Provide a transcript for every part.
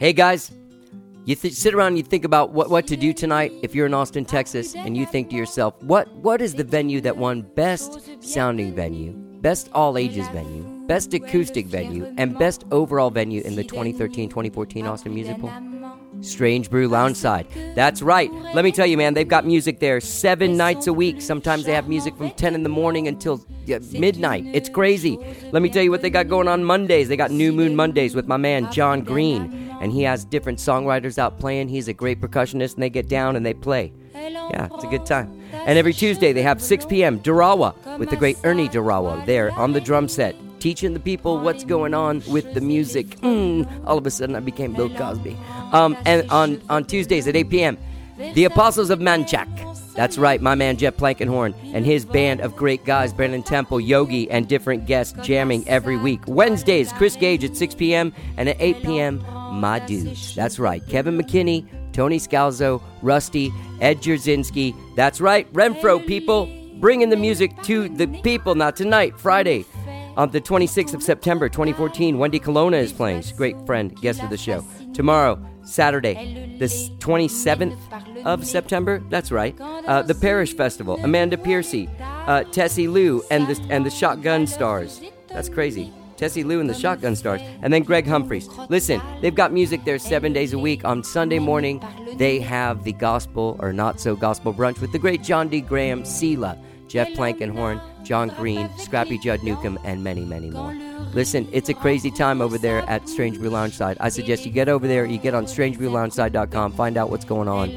Hey guys, you sit around and you think about what to do tonight if you're in Austin, Texas, and you think to yourself, what is the venue that won Best Sounding Venue, Best All Ages Venue, Best Acoustic Venue, and Best Overall Venue in the 2013-2014 Austin Music Bowl? Strange Brew Loungeside. That's right. Let me tell you, man, they've got music there 7 nights a week. Sometimes they have music from 10 in the morning until midnight. It's crazy. Let me tell you what they got going on Mondays. They got New Moon Mondays with my man, John Green. And he has different songwriters out playing. He's a great percussionist, and they get down and they play. Yeah, it's a good time. And every Tuesday, they have 6 p.m. Durawa with the great Ernie Durawa there on the drum set, teaching the people what's going on with the music. All of a sudden, I became Bill Cosby. And on Tuesdays at 8 p.m., the Apostles of Manchac. That's right, my man Jeff Plankenhorn and his band of great guys, Brandon Temple, Yogi, and different guests jamming every week. Wednesdays, Chris Gage at 6 p.m. and at 8 p.m., my dudes. That's right, Kevin McKinney, Tony Scalzo, Rusty, Ed Jerzinski. That's right, Renfro people, bringing the music to the people. Now tonight, Friday, on the 26th of September, 2014, Wendy Colonna is playing. She's a great friend, guest of the show. Tomorrow, Saturday, the 27th of September, that's right, the Parish Festival, Amanda Piercy, Tessie Lou, and the Shotgun Stars. That's crazy. Tessie Lou and the Shotgun Stars, and then Greg Humphreys. Listen, they've got music there 7 days a week. On Sunday morning, they have the gospel or not so gospel brunch with the great John D. Graham, Sela, Jeff Plankenhorn, John Green, Scrappy Judd Newcomb, and many, many more. Listen, it's a crazy time over there at Strange Brew Loungeside. I suggest you get over there, you get on strangebrewloungeside.com, find out what's going on.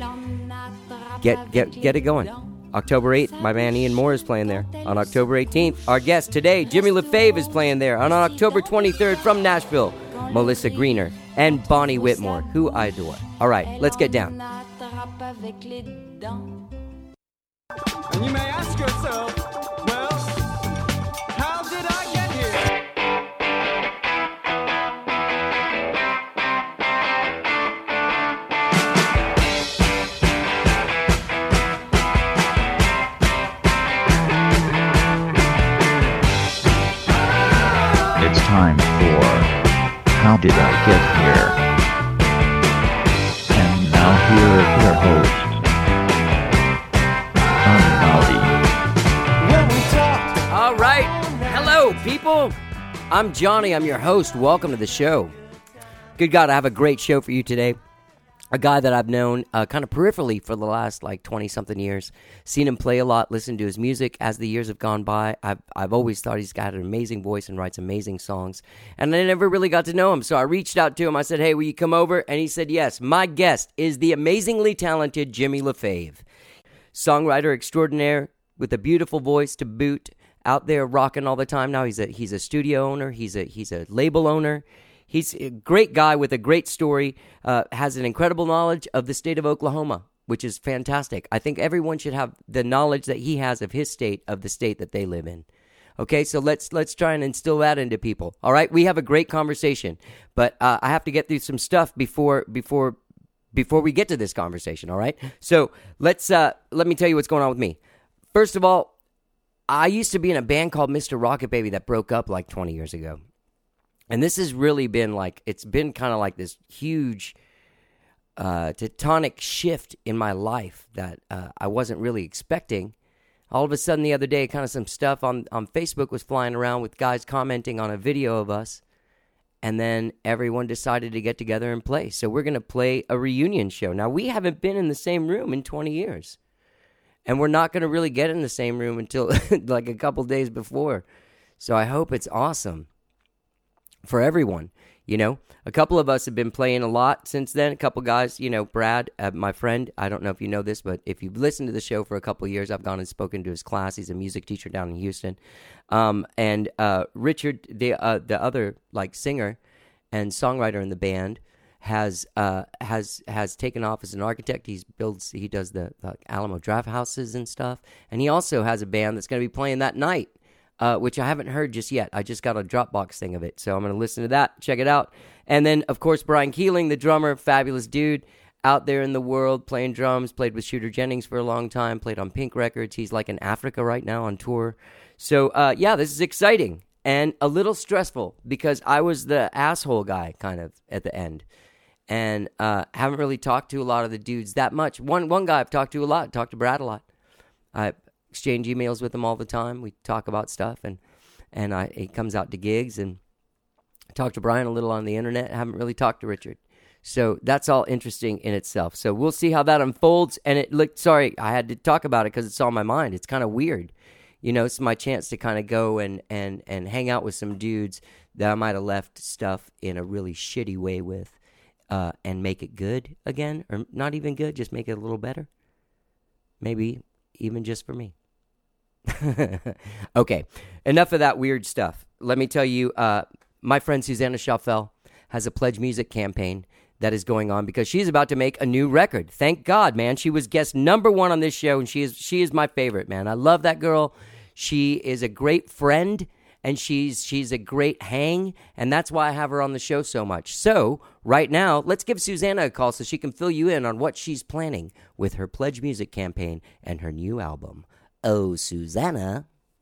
Get it going. October 8th, my man Ian Moore is playing there. On October 18th, our guest today, Jimmy LaFave, is playing there. And on October 23rd, from Nashville, Melissa Greener and Bonnie Whitmore, who I adore. All right, let's get down. And you may ask yourself, well, how did I get here? It's time for How Did I Get Here? And now here is your host, All right. Hello, people. I'm Johnny. I'm your host. Welcome to the show. Good God, I have a great show for you today. A guy that I've known kind of peripherally for the last 20-something years. Seen him play a lot, listened to his music as the years have gone by. I've always thought he's got an amazing voice and writes amazing songs. And I never really got to know him, so I reached out to him. I said, hey, will you come over? And he said, yes. My guest is the amazingly talented Jimmy LaFave. Songwriter extraordinaire with a beautiful voice to boot. Out there rocking all the time now. He's a studio owner. He's a label owner. He's a great guy with a great story. Has an incredible knowledge of the state of Oklahoma, which is fantastic. I think everyone should have the knowledge that he has of his state, of the state that they live in. Okay, so let's try and instill that into people. All right, we have a great conversation, but I have to get through some stuff before we get to this conversation. All right, so let me tell you what's going on with me. First of all, I used to be in a band called Mr. Rocket Baby that broke up 20 years ago. And this has really been it's been kind of like this huge tectonic shift in my life that I wasn't really expecting. All of a sudden the other day, kind of some stuff on Facebook was flying around with guys commenting on a video of us. And then everyone decided to get together and play. So we're going to play a reunion show. Now, we haven't been in the same room in 20 years. And we're not going to really get in the same room until a couple days before. So I hope it's awesome for everyone. A couple of us have been playing a lot since then. A couple guys, Brad, my friend. I don't know if you know this, but if you've listened to the show for a couple of years, I've gone and spoken to his class. He's a music teacher down in Houston. And Richard, the other singer and songwriter in the band, has taken off as an architect. He does the Alamo Draft Houses and stuff, and he also has a band that's going to be playing that night, which I haven't heard just yet. I just got a Dropbox thing of it, so I'm going to listen to that, check it out. And then, of course, Brian Keeling, the drummer, fabulous dude, out there in the world playing drums, played with Shooter Jennings for a long time, played on Pink Records. He's in Africa right now on tour. So, this is exciting and a little stressful because I was the asshole guy kind of at the end. and haven't really talked to a lot of the dudes that much. One guy I've talked to a lot, talked to Brad a lot. I exchange emails with him all the time. We talk about stuff, and he comes out to gigs, and talk to Brian a little on the internet. I haven't really talked to Richard. So that's all interesting in itself. So we'll see how that unfolds. And sorry, I had to talk about it because it's on my mind. It's kind of weird. You know, it's my chance to kind of go and hang out with some dudes that I might have left stuff in a really shitty way with, and make it good again, or not even good, just make it a little better. Maybe even just for me. Okay, enough of that weird stuff. Let me tell you, my friend Susanna Schaffel has a Pledge Music campaign that is going on because she's about to make a new record. Thank God, man. She was guest number 1 on this show, and she is my favorite, man. I love that girl. She is a great friend, and she's a great hang, and that's why I have her on the show so much. So right now, let's give Susanna a call so she can fill you in on what she's planning with her Pledge Music campaign and her new album. Oh, Susanna.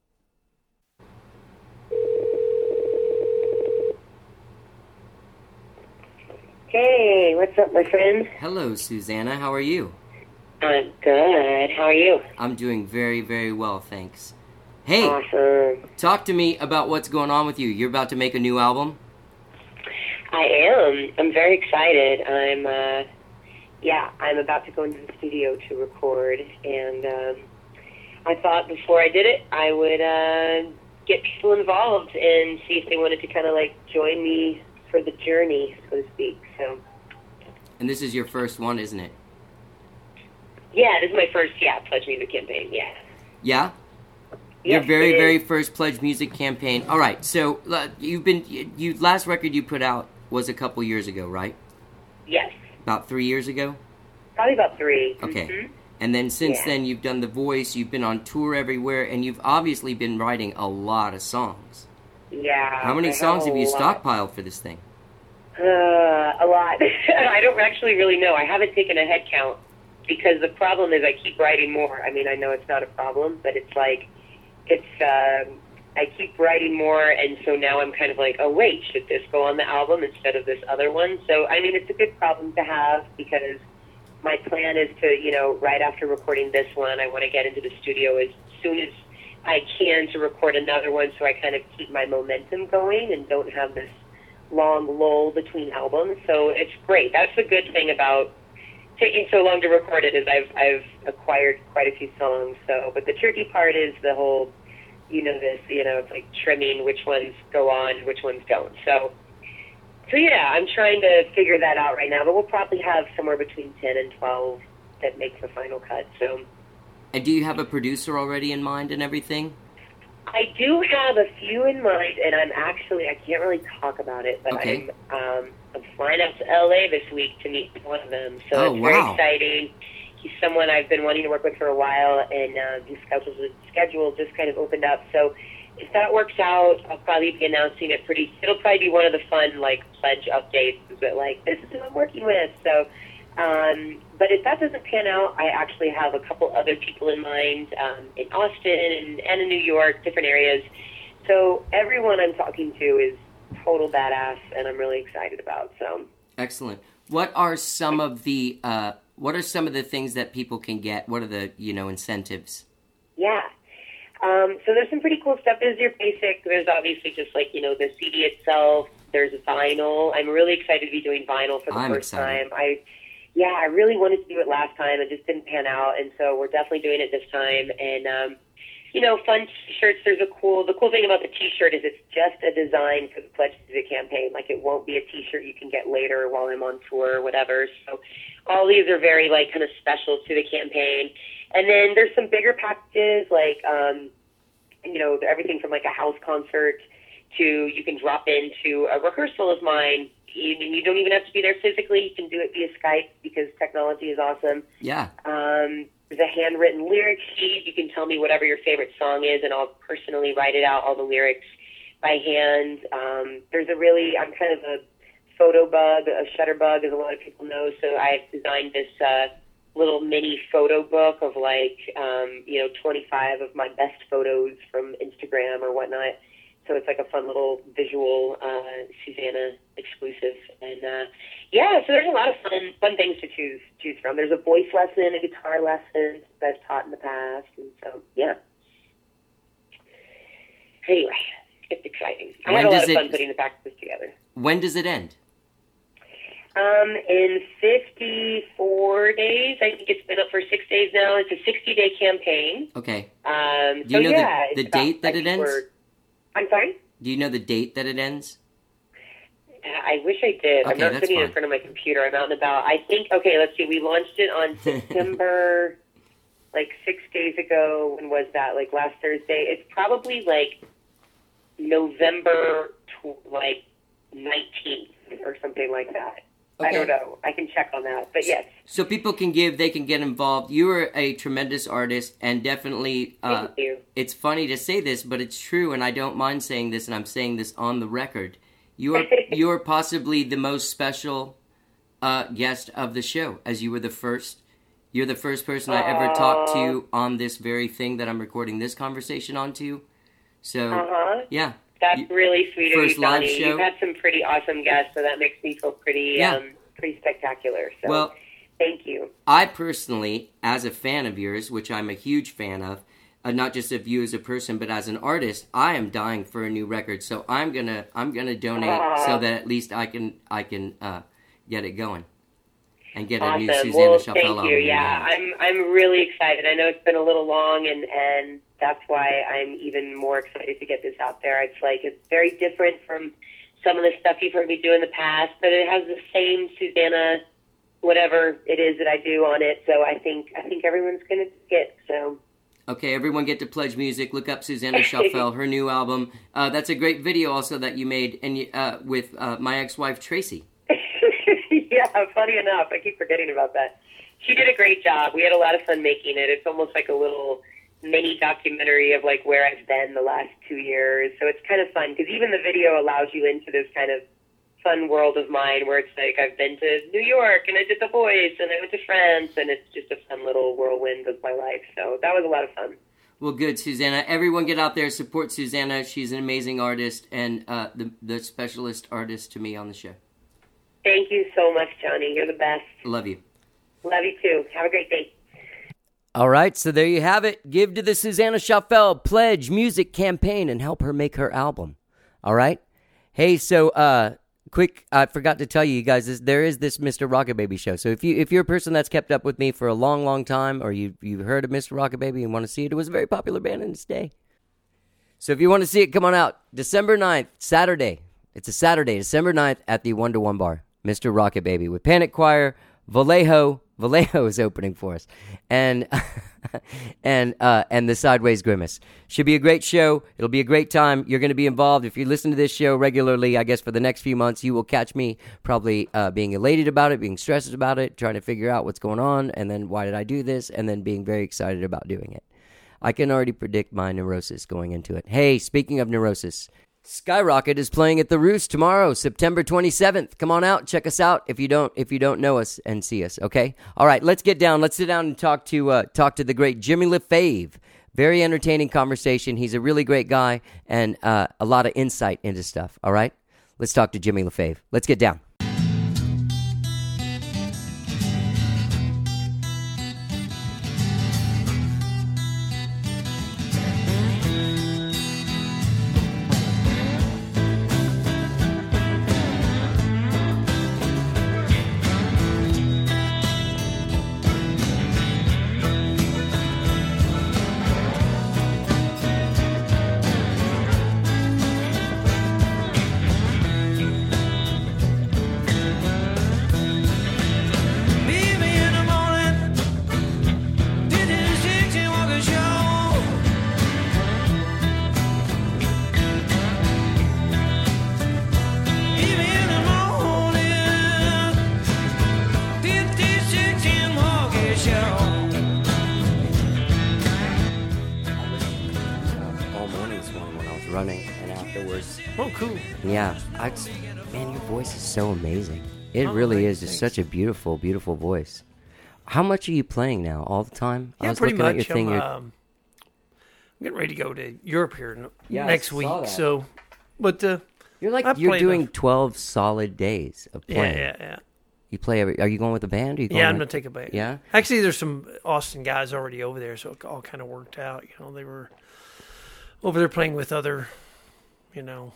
Hey, what's up, my friend? Hello, Susanna. How are you? I'm good. How are you? I'm doing very, very well, thanks. Hey, Awesome. talk to me about what's going on with you. You're about to make a new album? I am. I'm very excited. I'm about to go into the studio to record, and I thought before I did it, I would get people involved and see if they wanted to kind of like join me for the journey, so to speak. So. And this is your first one, isn't it? Yeah, this is my first Pledge Music campaign. Yeah. Yeah? Yes, Your very, it is. very first Pledge Music campaign. All right, so last record you put out was a couple years ago, right? Yes. About 3 years ago? Probably about 3. Okay. Mm-hmm. And then since Yeah. then, you've done The Voice, you've been on tour everywhere, and you've obviously been writing a lot of songs. Yeah. How many I songs have you a lot. stockpiled for this thing? A lot. I don't actually really know. I haven't taken a head count because the problem is I keep writing more. I mean, I know it's not a problem, but it's like, I keep writing more, and so now I'm kind of like, oh, wait, should this go on the album instead of this other one? So, I mean, it's a good problem to have because my plan is to, right after recording this one, I want to get into the studio as soon as I can to record another one so I kind of keep my momentum going and don't have this long lull between albums. So it's great. That's the good thing about taking so long to record it is I've acquired quite a few songs. So, but the tricky part is the whole, it's like trimming which ones go on, which ones don't. So yeah, I'm trying to figure that out right now, but we'll probably have somewhere between 10 and 12 that makes the final cut. So. And do you have a producer already in mind and everything? I do have a few in mind, and I can't really talk about it, but Okay. I'm flying out to LA this week to meet one of them. So Oh, it's very wow. exciting. He's someone I've been wanting to work with for a while, and his schedule just kind of opened up. So if that works out, I'll probably be announcing it it'll probably be one of the fun, like, Pledge updates, but like, this is who I'm working with. So, but if that doesn't pan out, I actually have a couple other people in mind in Austin and in New York, different areas. So everyone I'm talking to is total badass, and I'm really excited about. So Excellent. What are some of the things that people can get? What are the incentives? yeah. So there's some pretty cool stuff. There's your basic. There's obviously just like, the CD itself. There's vinyl. I'm really excited to be doing vinyl for the I'm first excited. time. I really wanted to do it last time. It just didn't pan out, and so we're definitely doing it this time. And, fun T-shirts. The cool thing about the T-shirt is it's just a design for the Pledge Music campaign. Like, it won't be a T-shirt you can get later while I'm on tour or whatever. So all these are very, like, kind of special to the campaign. And then there's some bigger packages, like, everything from, like, a house concert to you can drop into a rehearsal of mine. You don't even have to be there physically. You can do it via Skype because technology is awesome. Yeah. There's a handwritten lyric sheet. You can tell me whatever your favorite song is, and I'll personally write it out, all the lyrics by hand. I'm kind of a photo bug, a shutter bug, as a lot of people know. So I've designed this little mini photo book of 25 of my best photos from Instagram or whatnot. So it's like a fun little visual Susanna exclusive. And, Yeah, so there's a lot of fun things to choose from. There's a voice lesson, a guitar lesson that I've taught in the past, and so yeah. Anyway, it's exciting. I had a lot of fun putting the practices together. When does it end? In 54 days. I think it's been up for 6 days now. It's a 60-day campaign. Okay. Do you know the date that it ends? I'm sorry? Do you know the date that it ends? I wish I did. Okay, I'm not that's sitting fine. in front of my computer. I'm out and about. I think, okay, let's see. We launched it on September, 6 days ago. When was that? Last Thursday. It's probably, November, 19th or something like that. Okay. I don't know. I can check on that. But yes. So people can give, they can get involved. You are a tremendous artist, and definitely, Thank you. It's funny to say this, but it's true, and I don't mind saying this, and I'm saying this on the record. You are possibly the most special guest of the show, as you were the first. You're the first person I ever talked to on this very thing that I'm recording this conversation onto. So, yeah. That's really sweet of you, First live Johnny. show. You've had some pretty awesome guests, so that makes me feel pretty spectacular. So, Well, thank you. I personally, as a fan of yours, which I'm a huge fan of, not just of you as a person, but as an artist, I am dying for a new record. So I'm gonna donate so that at least I can get it going and get a new Susanna Chappelle thank album. you. Yeah, I'm really excited. I know it's been a little long, and that's why I'm even more excited to get this out there. It's very different from some of the stuff you've heard me do in the past, but it has the same Susanna, whatever it is that I do on it. So I think everyone's gonna get so. Okay, everyone get to Pledge Music. Look up Susanna Chappelle, her new album. That's a great video also that you made and with my ex-wife Tracy. Yeah, funny enough, I keep forgetting about that. She did a great job. We had a lot of fun making it. It's almost like a little mini documentary of where I've been the last 2 years. So it's kind of fun because even the video allows you into this kind of fun world of mine where it's I've been to New York and I did The Voice and I went to France, and it's just a fun little whirlwind of my life. So that was a lot of fun. Well, good, Susanna. Everyone get out there, support Susanna. She's an amazing artist and the specialist artist to me on the show. Thank you so much, Johnny. You're the best. Love you. Love you too. Have a great day. All right, so there you have it. Give to the Susanna Chappelle Pledge Music campaign and help her make her album. All right? Hey, so quick, I forgot to tell you guys, there is this Mr. Rocketbaby show. So if you're a person that's kept up with me for a long, long time, or you've heard of Mr. Rocketbaby and want to see it, it was a very popular band in its day. So if you want to see it, come on out. December 9th, Saturday. It's a Saturday, December 9th at the 1-to-1 bar. Mr. Rocketbaby with Panic Choir, Vallejo is opening for us, and and the Sideways Grimace. Should be a great show. It'll be a great time. You're going to be involved. If you listen to this show regularly, I guess for the next few months, you will catch me probably being elated about it, being stressed about it, trying to figure out what's going on, and then why did I do this, and then being very excited about doing it. I can already predict my neurosis going into it. Hey, speaking of neurosis, Skyrocket is playing at the Roost tomorrow, September 27th. Come on out, check us out if you don't know us and see us, okay? All right, let's get down. Let's sit down and talk to the great Jimmy LaFave. Very entertaining conversation. He's a really great guy and a lot of insight into stuff, all right? Let's talk to Jimmy LaFave. Let's get down. Running and afterwards. Oh, cool. Yeah, man, your voice is so amazing. It really is just such a beautiful, beautiful voice. How much are you playing now? All the time? Yeah, I was pretty looking at much. your thing. I'm getting ready to go to Europe here Yeah, next I week. saw that. So, but You're I've you're played doing enough. 12 solid days of playing. yeah. You play are you going with a band? Or you going Yeah, I'm with- gonna take a band. Yeah? Actually, there's some Austin guys already over there, so it all kind of worked out. You know, they were over there playing with other, you know,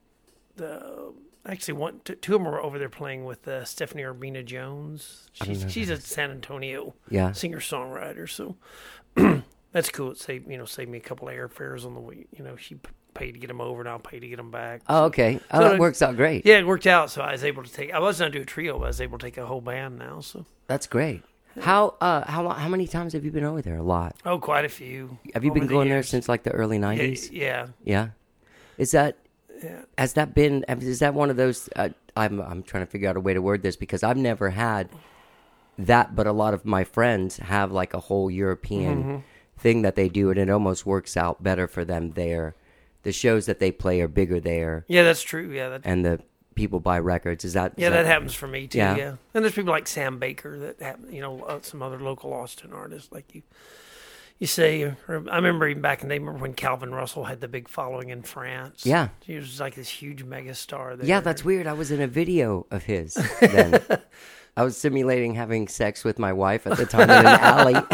actually two of them were over there playing with Stephanie Urbina Jones. She's a San Antonio Yeah. singer songwriter, so that's cool. It saved me a couple of airfares on the way. You know, she paid to get them over, and I'll pay to get them back. Oh, okay. Oh, So that works out great. Yeah, it worked out. So I was able to take. I wasn't gonna do a trio, but I was able to take a whole band now. So That's great. How many times have you been over there? A lot. quite a few. Have you over been the going there years. since like the early 90s? Yeah. Yeah. Is that Yeah. has that been? Is that one of those? I'm trying to figure out a way to word this because I've never had that, but a lot of my friends have like a whole European thing that they do, and it almost works out better for them there. The shows that they play are bigger there, Yeah, that's true. Yeah, and the people buy records. Is that? that happens for me too. Yeah. Yeah. And there's people like Sam Baker that have, some other local Austin artists like you say. Or I remember even back in the day, remember when Calvin Russell had the big following in France? Yeah. He was like this huge mega star there. Yeah, that's weird. I was in a video of his then. I was simulating having sex with my wife at the time in an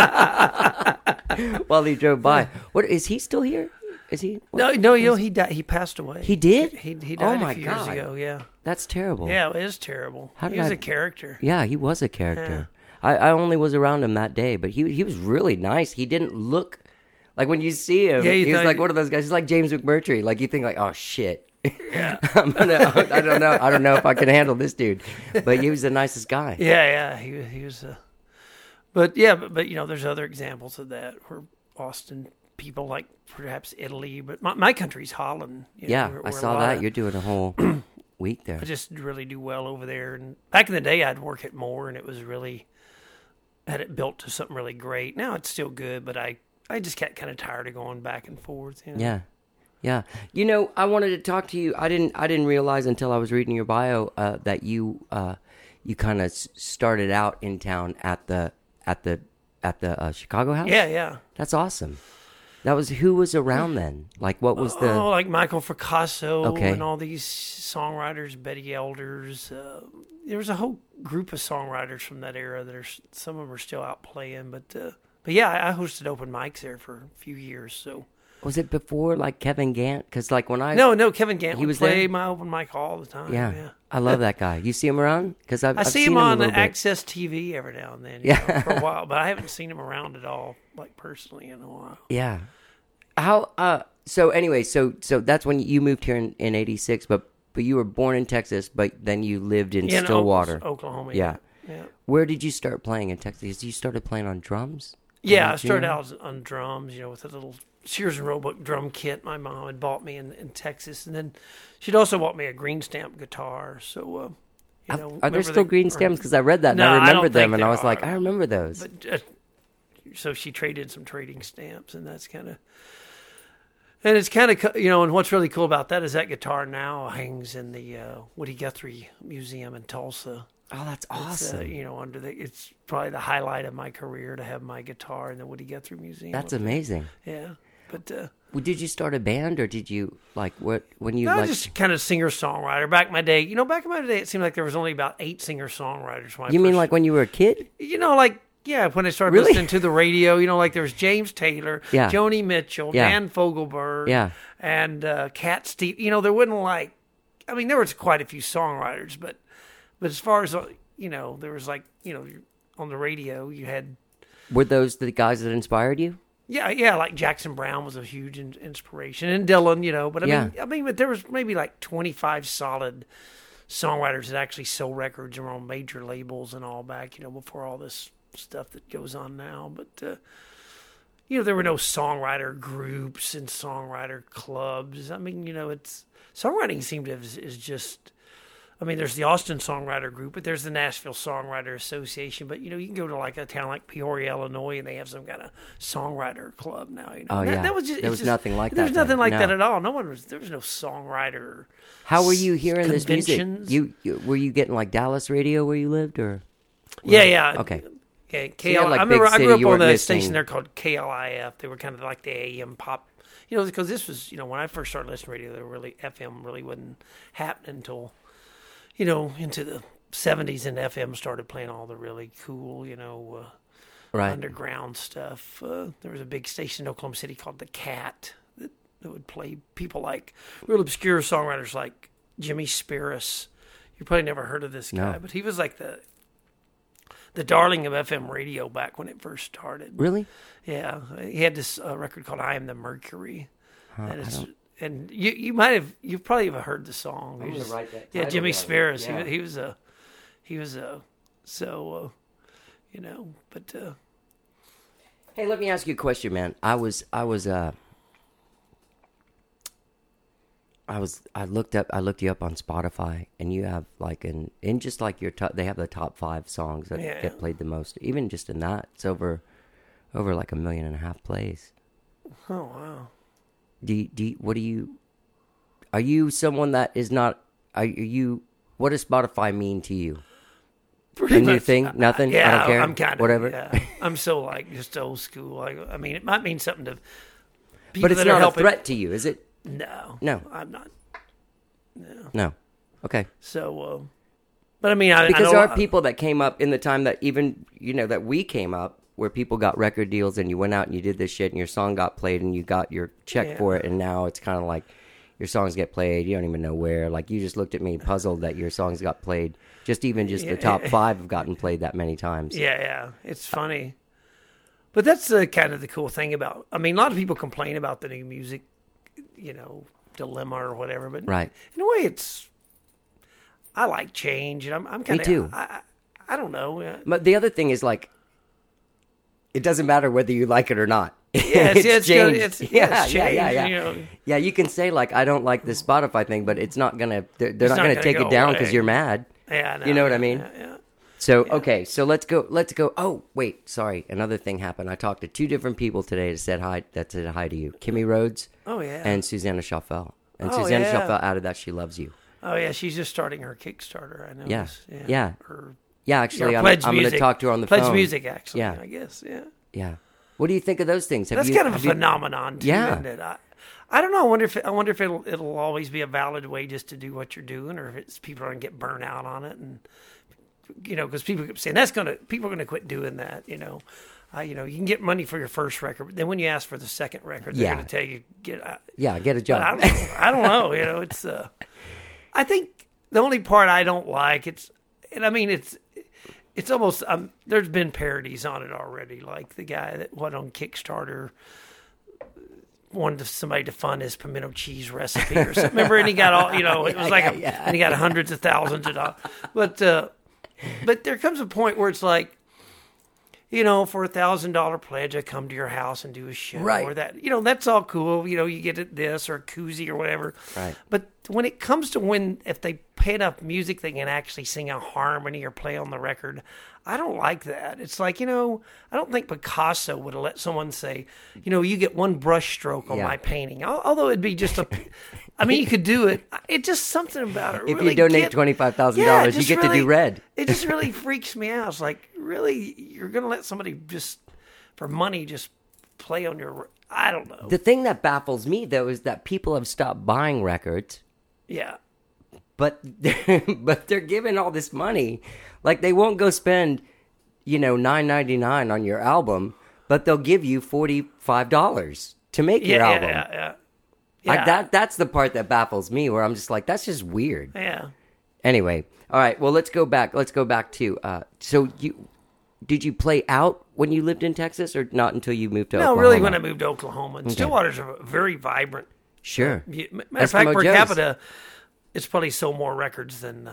alley while he drove by. What is he still here? Is he? No, he died. He passed away. He did? He died Oh my a few years God. ago. Yeah. That's terrible. Yeah, it is terrible. How He did was I- a character. Yeah, he was a character. I only was around him that day, but he was really nice. He didn't look like when you see him. Yeah, you he was thought- like one of those guys. He's like James McMurtry. Like you think like, oh shit. Yeah. I don't know. I don't know if I can handle this dude. But he was the nicest guy. Yeah. He was. But there's other examples of that where Austin people like perhaps Italy, but my country's Holland. Yeah, where I a saw lot that. of- You're doing a whole week there. I just really do well over there. And back in the day, I'd work it more, and it was really had it built to something really great. Now it's still good, but I just got kind of tired of going back and forth. You know? Yeah. Yeah. You know, I wanted to talk to you. I didn't realize until I was reading your bio that you kind of started out in town at the Chicago house. Yeah. That's awesome. That was who was around then? Like what was the Oh, like Michael Fracasso Okay. and all these songwriters, Betty Elders. There was a whole group of songwriters from that era that some of them are still out playing. But yeah, I hosted open mics there for a few years. So was it before like Kevin Gant? Because like when I no, Kevin Gant He would was play there? my open mic all the time. yeah, I love that guy. You see him around? Because I I've see seen him a on little bit. Access TV every now and then, Yeah. for a while, but I haven't seen him around at all, like personally, in a while. Yeah. How so anyway, so that's when you moved here in 86, but you were born in Texas, but then you lived in Yeah, Stillwater. Oklahoma. Yeah. Yeah. Where did you start playing in Texas? You started playing on drums? Yeah, I Did you? started out on drums, with a little Sears and Roebuck drum kit my mom had bought me in Texas, and then she'd also bought me a green stamp guitar. So, Are there remember still green stamps? Because I read that and No, I I don't remembered them, think and I there was like, are. I remember those. But so she traded some trading stamps, and that's kind of. And it's kind of, and what's really cool about that is that guitar now hangs in the Woody Guthrie Museum in Tulsa. Oh, that's It's, awesome. it's probably the highlight of my career to have my guitar in the Woody Guthrie Museum. That's up there. amazing. Yeah, but Well, did you start a band, or did you like when you I like? was just kind of singer songwriter. Back in my day, it seemed like there was only about 8 singer songwriters. You mean like when you were a kid? When I started Really? listening to the radio, like there was James Taylor, Yeah. Joni Mitchell, Yeah. Dan Fogelberg, Yeah. and Cat Steve. There wasn't there was quite a few songwriters, but as far as there was on the radio you had. Were those the guys that inspired you? Yeah, like Jackson Browne was a huge inspiration, and Dylan, but but there was maybe like 25 solid songwriters that actually sold records and were on major labels and all back, before all this stuff that goes on now. But there were no songwriter groups and songwriter clubs. It's songwriting seemed to is just. There's the Austin Songwriter Group, but there's the Nashville Songwriter Association. But, you can go to like a town like Peoria, Illinois, and they have some kind of songwriter club now. Oh, yeah. That was just, There was nothing like there that was nothing then. like No. that at all. There was no songwriter. How were you hearing this music? conventions. Were you getting like Dallas radio where you lived, or? Yeah. Okay. Yeah, you had, like, I remember big I city, grew up you on weren't a missing- station there called KLIF. They were kind of like the AM pop, because this was, when I first started listening to radio, FM really wasn't happening until, into the '70s and FM started playing all the really cool, Right. underground stuff. There was a big station in Oklahoma City called The Cat that would play people like real obscure songwriters like Jimmy Spears. You probably never heard of this guy, No. but he was like the darling of FM radio back when it first started. Really? Yeah, he had this record called "I Am the Mercury," and you probably have heard the song. I'm gonna write that Yeah, title Jimmy down. Spears. Yeah. He was but Hey, let me ask you a question, man. I looked you up on Spotify, and you have like in just like your top, they have the top 5 songs that Yeah. get played the most. Even just in that, it's over like 1.5 million plays. oh wow. Are you someone that is not? What does Spotify mean to you? Pretty A new much, thing? Nothing? Yeah, I don't care? I'm kind of Whatever? Yeah. I'm so like just old school. I mean, it might mean something to people But it's that are not a helping. threat to you, is it? No, No. I'm not. No. Okay. So, but I mean, I Because know, there are people that came up in the time that even, that we came up, where people got record deals and you went out and you did this shit and your song got played and you got your check Yeah. for it, and now it's kind of like your songs get played, you don't even know where. Like, you just looked at me puzzled that your songs got played. Just the top 5 have gotten played that many times. Yeah, it's funny. But that's kind of the cool thing about. I mean, a lot of people complain about the new music, dilemma or whatever. But Right. in a way, I like change, and I'm kind of. too. I don't know. But the other thing is, like, it doesn't matter whether you like it or not. Yeah, it's changed. changed, Yeah. Yeah, you can say, like, I don't like this Spotify thing, but it's not gonna. They're not not gonna gonna take go it down away. because you're mad. Yeah, You know what I mean? Yeah. So okay, so let's go. Oh wait, sorry, another thing happened. I talked to 2 different people today that said hi to you, Kimmy Rhodes, Oh yeah. and Susanna Schaffel. And Oh, Susanna yeah. Schaffel added that she loves you. Oh yeah, she's just starting her Kickstarter. I know. Yeah. this. Yeah. Her, Yeah, actually, or I'm Pledge going to Music. talk to her on the Pledge phone. Music, actually. Yeah. I guess. Yeah. Yeah. What do you think of those things? That's kind of a phenomenon, too, Yeah. isn't it? I don't know. I wonder if it'll always be a valid way just to do what you're doing, or if it's people are going to get burnt out on it, and because people keep saying people are going to quit doing that. You can get money for your first record, but then when you ask for the second record, they're Yeah. going to tell you get. Yeah, get a But job. I don't know. It's. I think the only part I don't like it's almost. There's been parodies on it already, like the guy that went on Kickstarter wanted somebody to fund his pimento cheese recipe or something. Remember, and he got all it was and he got hundreds of thousands of dollars. But there comes a point where it's like, for $1,000 pledge, I come to your house and do a show, Right. or that, that's all cool. You get it this or a koozie or whatever. Right. But when it comes to if they pay enough music, they can actually sing a harmony or play on the record. I don't like that. It's like, I don't think Picasso would have let someone say, you get one brush stroke on Yeah. my painting. Although it'd be just you could do it. It's just something about it. If really you donate get- $25,000, you just get to do red. It just really freaks me out. It's like, really, you're going to let somebody just, for money, just play on your, I don't know. The thing that baffles me, though, is that people have stopped buying records, Yeah. but they're giving all this money. Like, they won't go spend, $9.99 on your album, but they'll give you $45 to make your album. Yeah. Like that's the part that baffles me, where I'm just like, that's just weird. Yeah. Anyway, all right. Well, let's go back to. So did you play out when you lived in Texas, or not until you moved to Oklahoma? No, really, when I moved to Oklahoma. And Stillwater's a very vibrant. Sure. Matter of fact, Eskimo per Joe's. capita, it's probably sold more records than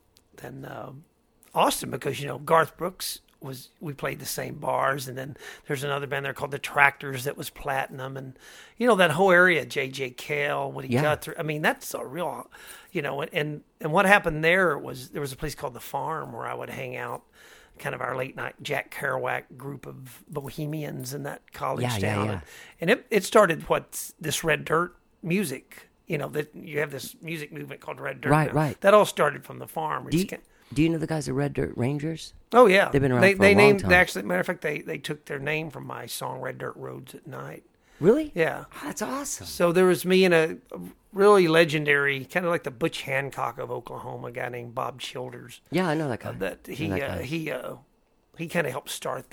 Austin, because Garth Brooks we played the same bars, and then there's another band there called the Tractors that was platinum, and that whole area, J.J. Cale, Woody Guthrie. I mean, that's a real, and what happened there was a place called the Farm where I would hang out, kind of our late night Jack Kerouac group of bohemians in that college town. Yeah. And it started this Red Dirt music. That you have this music movement called Red Dirt. Right, now. right. That all started from the Farm. Do you know the guys at Red Dirt Rangers? Oh yeah, They've been around they for a long named time. Actually, matter of fact, they took their name from my song "Red Dirt Roads at Night." Really? Yeah. Oh, that's awesome. So there was me and a really legendary, kind of like the Butch Hancock of Oklahoma, a guy named Bob Childers. Yeah, I know that guy. That I know that guy. he kind of helped start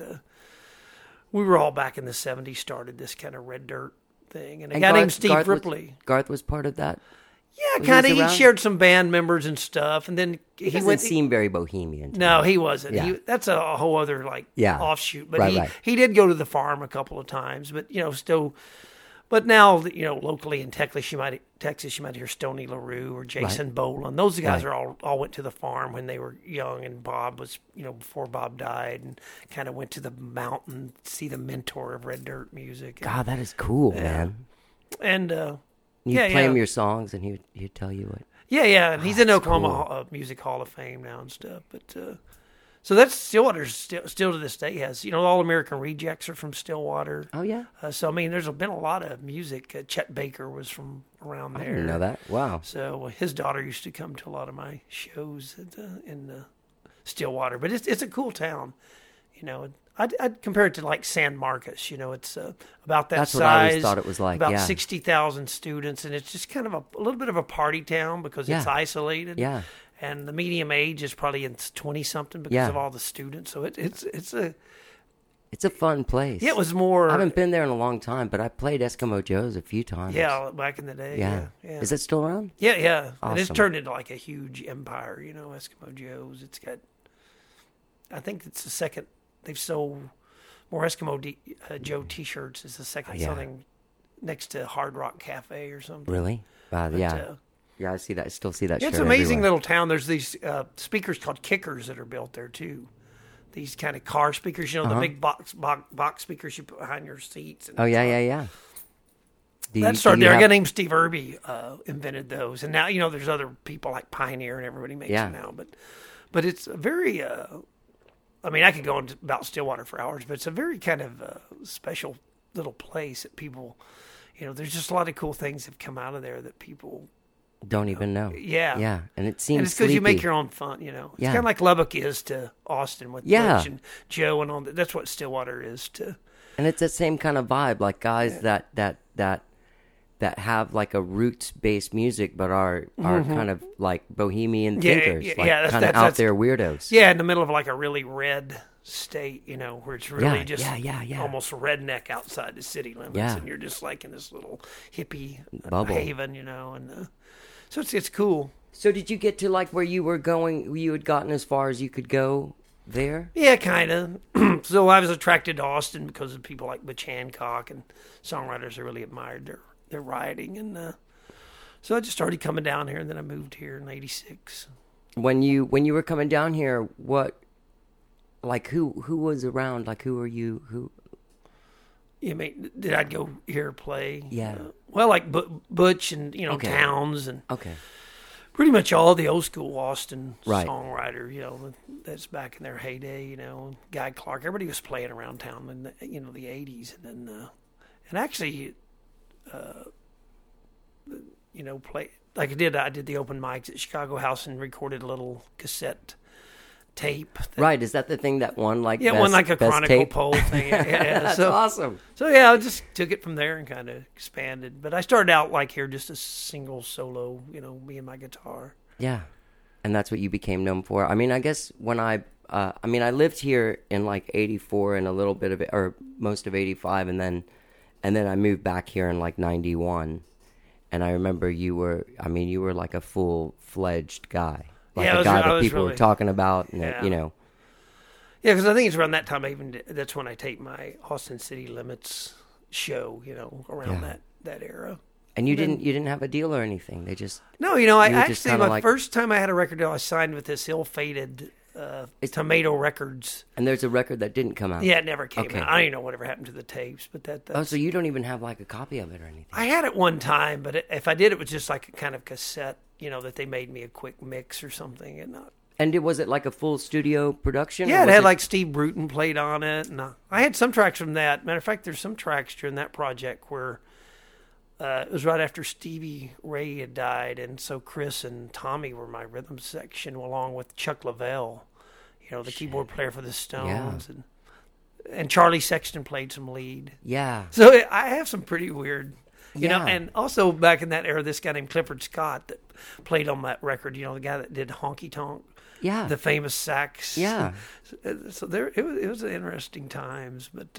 we were all back in the 70s, started this kind of red dirt thing. And a guy named Steve Ripley. Garth was part of that. Yeah, kind of. He shared some band members and stuff, and then He doesn't seem very bohemian. No, he wasn't. Yeah. That's a whole other offshoot. But Right. he did go to the farm a couple of times. But still. But now locally in Texas, you might hear Stoney LaRue or Jason Boland. Those guys are all went to the farm when they were young, and Bob was before Bob died, and kind of went to the mountain to see the mentor of red dirt music. God, that is cool, man. And You play him your songs, and he'd tell you what. Yeah, and he's in Oklahoma cool. Music Hall of Fame now and stuff. But so that's Stillwater's still to this day has All American Rejects are from Stillwater. Oh yeah. So I mean, there's been a lot of music. Chet Baker was from around there. I didn't know that. Wow. So his daughter used to come to a lot of my shows in Stillwater. But it's a cool town. I'd compare it to like San Marcos. It's about that That's size. what I always thought it was like. About yeah. 60,000 students, and it's just kind of a little bit of a party town because it's isolated. Yeah. And the medium age is probably in 20-something because of all the students. So it's a fun place. Yeah, it was more. I haven't been there in a long time, but I played Eskimo Joe's a few times. Yeah, back in the day. Yeah. Is it still around? Yeah. And it's Awesome. turned into like a huge empire. Eskimo Joe's. It's got. I think it's the second. They've sold more Eskimo Joe T-shirts. Is the second selling next to Hard Rock Cafe or something. Really? Yeah. Yeah, I see that. I still see that. It's shirt an amazing everywhere. little town. There's these speakers called kickers that are built there too. These kind of car speakers, the big box speakers you put behind your seats. And Oh yeah. That started there. A guy named Steve Irby invented those, and now there's other people like Pioneer and everybody makes them now. But it's a very. I mean, I could go into about Stillwater for hours, but it's a very kind of special little place that people. There's just a lot of cool things that have come out of there that people. Don't even know. Yeah. And it seems And it's because you sleepy. make your own fun, It's kind of like Lubbock is to Austin with Butch and Joe and all that. That's what Stillwater is to. And it's the same kind of vibe, like guys that have like a roots-based music, but are kind of like bohemian thinkers, kind of out there weirdos. Yeah, in the middle of like a really red state, where it's really just almost redneck outside the city limits, and you're just like in this little hippie Bubble. haven, and so it's cool. So did you get to like where you were going? You had gotten as far as you could go there? Yeah, kind of. So I was attracted to Austin because of people like Butch Hancock and songwriters I really admired their writing, and so I just started coming down here, and then I moved here in '86. When you were coming down here, what, like who was around? Like who were you? Who? You mean did I go here play? Yeah. Well, like Butch and Towns and pretty much all the old school Austin songwriter, that's back in their heyday, Guy Clark. Everybody was playing around town in the, the 80s, and then and actually play like I did the open mics at Chicago House and recorded a little cassette tape. Right, is that the thing that won like won like a best Chronicle tape? poll thing. That's awesome. So I just took it from there and kind of expanded. But I started out like here just a single solo, me and my guitar. Yeah, and that's what you became known for. I mean, I guess when I lived here in like '84 and a little bit of it, or most of '85, and then I moved back here in like '91. And I remember you were like a full-fledged guy. Like a guy that people were talking about, and Yeah, because I think it's around that time that's when I taped my Austin City Limits show, around that era. And you didn't have a deal or anything. They just No, first time I had a record deal, I signed with this ill-fated Tomato Records. And there's a record that didn't come out. Yeah, it never came out. I don't even know whatever happened to the tapes, but that's so you don't even have like a copy of it or anything. I had it one time, but if I did, it was just like a kind of cassette, that they made me a quick mix or something, and not. And was it like a full studio production? Yeah, it had like Steve Bruton played on it, and I had some tracks from that. Matter of fact, there's some tracks during that project where it was right after Stevie Ray had died, and so Chris and Tommy were my rhythm section, along with Chuck Leavell, the keyboard player for the Stones, and and Charlie Sexton played some lead. Yeah. So I have some pretty weird, you know, Yeah. and also back in that era, this guy named Clifford Scott that played on that record, you know, the guy that did Honky Tonk, Yeah. the famous sax. Yeah. So there, it was interesting times, but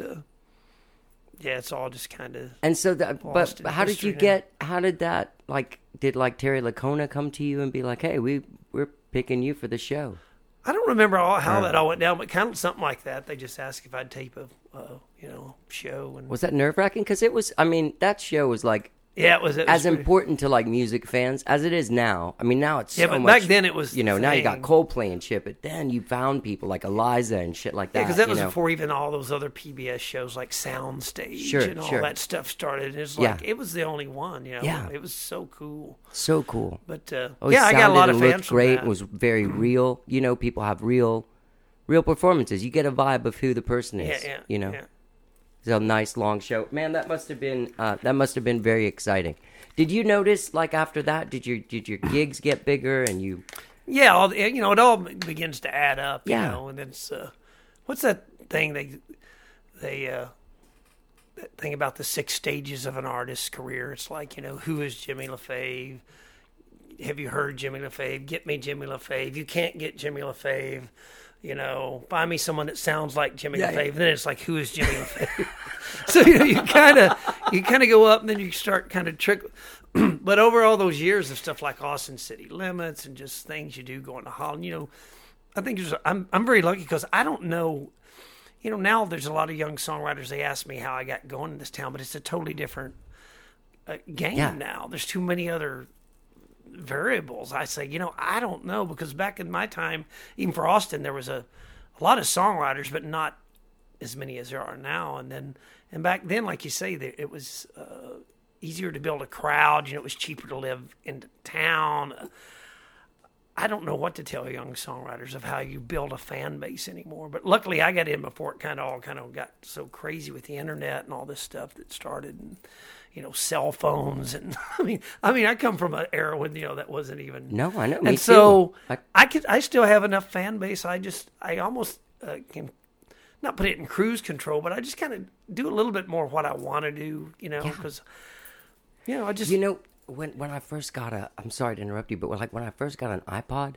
yeah, it's all just kind of. And so that, but lost in how did you history now. how did that, like, did like Terry Lacona come to you and be like, hey, we're picking you for the show? I don't remember how that all went down, but kind of something like that. They just asked if I'd tape a, you know, show. And Was that nerve wracking? Because it was, I mean, that show was like yeah, it was as pretty- important to like music fans as it is now. I mean, now it's Yeah, so but much, back then it was you know, the now you got thing. Coldplay and shit, but then you found people like Eliza and shit like that. Yeah, because that you was know? before even all those other PBS shows like Soundstage Sure, and all sure. that stuff started. It's Yeah. like it was the only one, you know. Yeah. It was so cool. So cool. But Always yeah, I got a lot sounded of and fans looked from great. that. Was very real. You know, people have real performances. You get a vibe of who the person is. yeah, you know. yeah. It's a nice long show. Man, that must have been very exciting. Did you notice, like, after that, did your gigs get bigger and you? Yeah, you know, it all begins to add up. Yeah. You know, and it's what's that thing that thing about the 6 stages of an artist's career? It's like, you know, who is Jimmy LaFave? Have you heard Jimmy LaFave? Get me Jimmy LaFave. You can't get Jimmy LaFave. You know, find me someone that sounds like Jimmy LaFave. And then it's like, who is Jimmy LaFave? So, you know, you kind of go up and then you start kind of trick. But over all those years of stuff like Austin City Limits and just things you do going to Holland, you know, I think I'm very lucky because I don't know. You know, now there's a lot of young songwriters. They ask me how I got going in this town, but it's a totally different game Yeah. now. There's too many other variables. I say, you know, I don't know, because back in my time, even for Austin, there was a lot of songwriters, but not as many as there are now. And back then, like you say, it was easier to build a crowd. You know, it was cheaper to live in town. I don't know what to tell young songwriters of how you build a fan base anymore. But luckily, I got in before it all got so crazy with the internet and all this stuff that started, and you know, cell phones. And I mean, I come from an era when, you know, that wasn't even. No, I know. Me And so too. I still have enough fan base. I almost can not put it in cruise control, but I just kind of do a little bit more what I want to do. You know, because you know, I just You know, when I first got I'm sorry to interrupt you, but when I first got an iPod,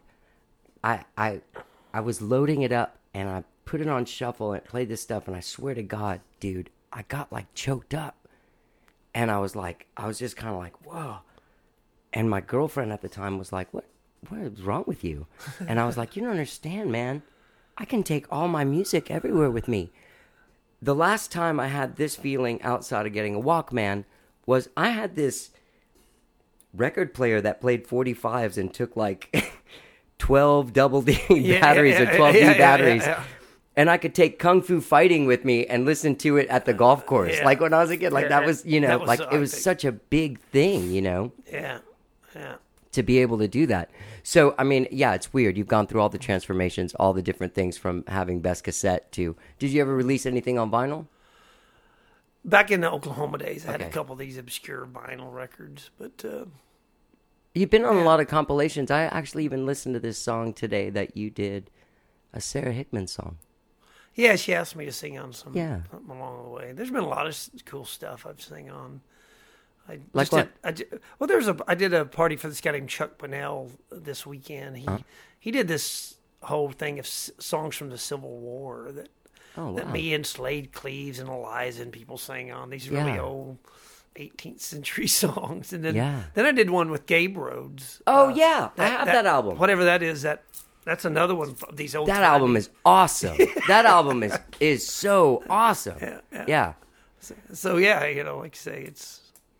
I was loading it up and I put it on shuffle and it played this stuff, and I swear to God, dude, I got like choked up. And I was just kind of like, whoa. And my girlfriend at the time was like, what is wrong with you? And I was like, you don't understand, man. I can take all my music everywhere with me. The last time I had this feeling outside of getting a Walkman was I had this record player that played 45s and took like 12 double D batteries or 12 D batteries. yeah. And I could take Kung Fu Fighting with me and listen to it at the golf course. Yeah. Like when I was a kid, like that was, you know, That was, like I it was think- such a big thing, you know, yeah. to be able to do that. So, I mean, yeah, it's weird. You've gone through all the transformations, all the different things from having best cassette to, did you ever release anything on vinyl? Back in the Oklahoma days, I had a Okay. couple of these obscure vinyl records, but You've been on a lot of compilations. I actually even listened to this song today that you did, a Sarah Hickman song. yeah, she asked me to sing on something along the way. There's been a lot of cool stuff I've sang on. I Like just what? Well, I did a party for this guy named Chuck Bunnell this weekend. He did this whole thing of songs from the Civil War that wow. me and Slade Cleaves and Eliza and people sang on, these really Yeah. old 18th century songs. And then Yeah. then I did one with Gabe Rhodes. Oh, yeah. I have that album. Whatever that is, that's another one of these old. That album is awesome. That album is so awesome. Yeah. So yeah, you know, like I say, it's.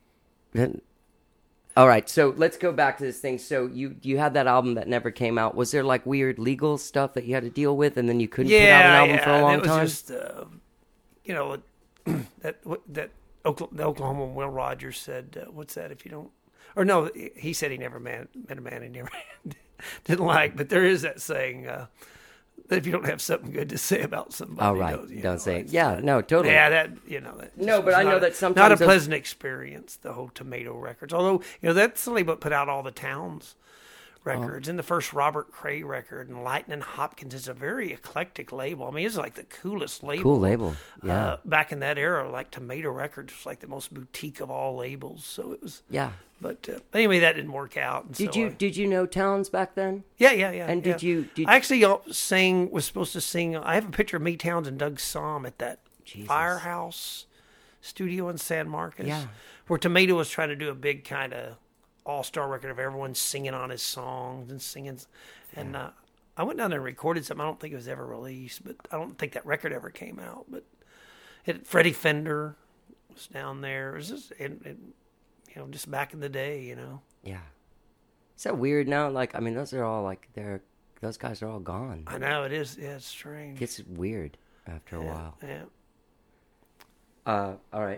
All right, so let's go back to this thing. So you had that album that never came out. Was there like weird legal stuff that you had to deal with, and then you couldn't put out an album for a long it was time? Just, you know, that the Oklahoma Will Rogers said, "What's that if you don't?" Or no, he said he never met a man he never didn't like. But there is that saying that if you don't have something good to say about somebody, Oh, right. Don't say it. Yeah, no, totally. Yeah, that you know. That No, just but was I know not that sometimes not a those- pleasant experience. The whole Tomato Records, although you know that's something what put out all the Towns records and the first Robert Cray record, and Lightning Hopkins is a very eclectic label. I mean, it's like the coolest label. Cool label. Yeah. Back in that era, like Tomato Records was like the most boutique of all labels. So it was. Yeah. But anyway, that didn't work out. And Did you know Towns back then? Yeah. And did you? I actually was supposed to sing. I have a picture of me, Towns, and Doug Somm at that Firehouse studio in San Marcos. Yeah. Where Tomato was trying to do a big kind of all-star record of everyone singing on his songs and singing. And I went down there and recorded something. I don't think it was ever released, but I don't think that record ever came out. But Freddie Fender was down there. It was just, just back in the day, Yeah. Is that weird now? Like, I mean, those are all like those guys are all gone. I know it is. Yeah, it's strange. It gets weird after a while. Yeah. All right.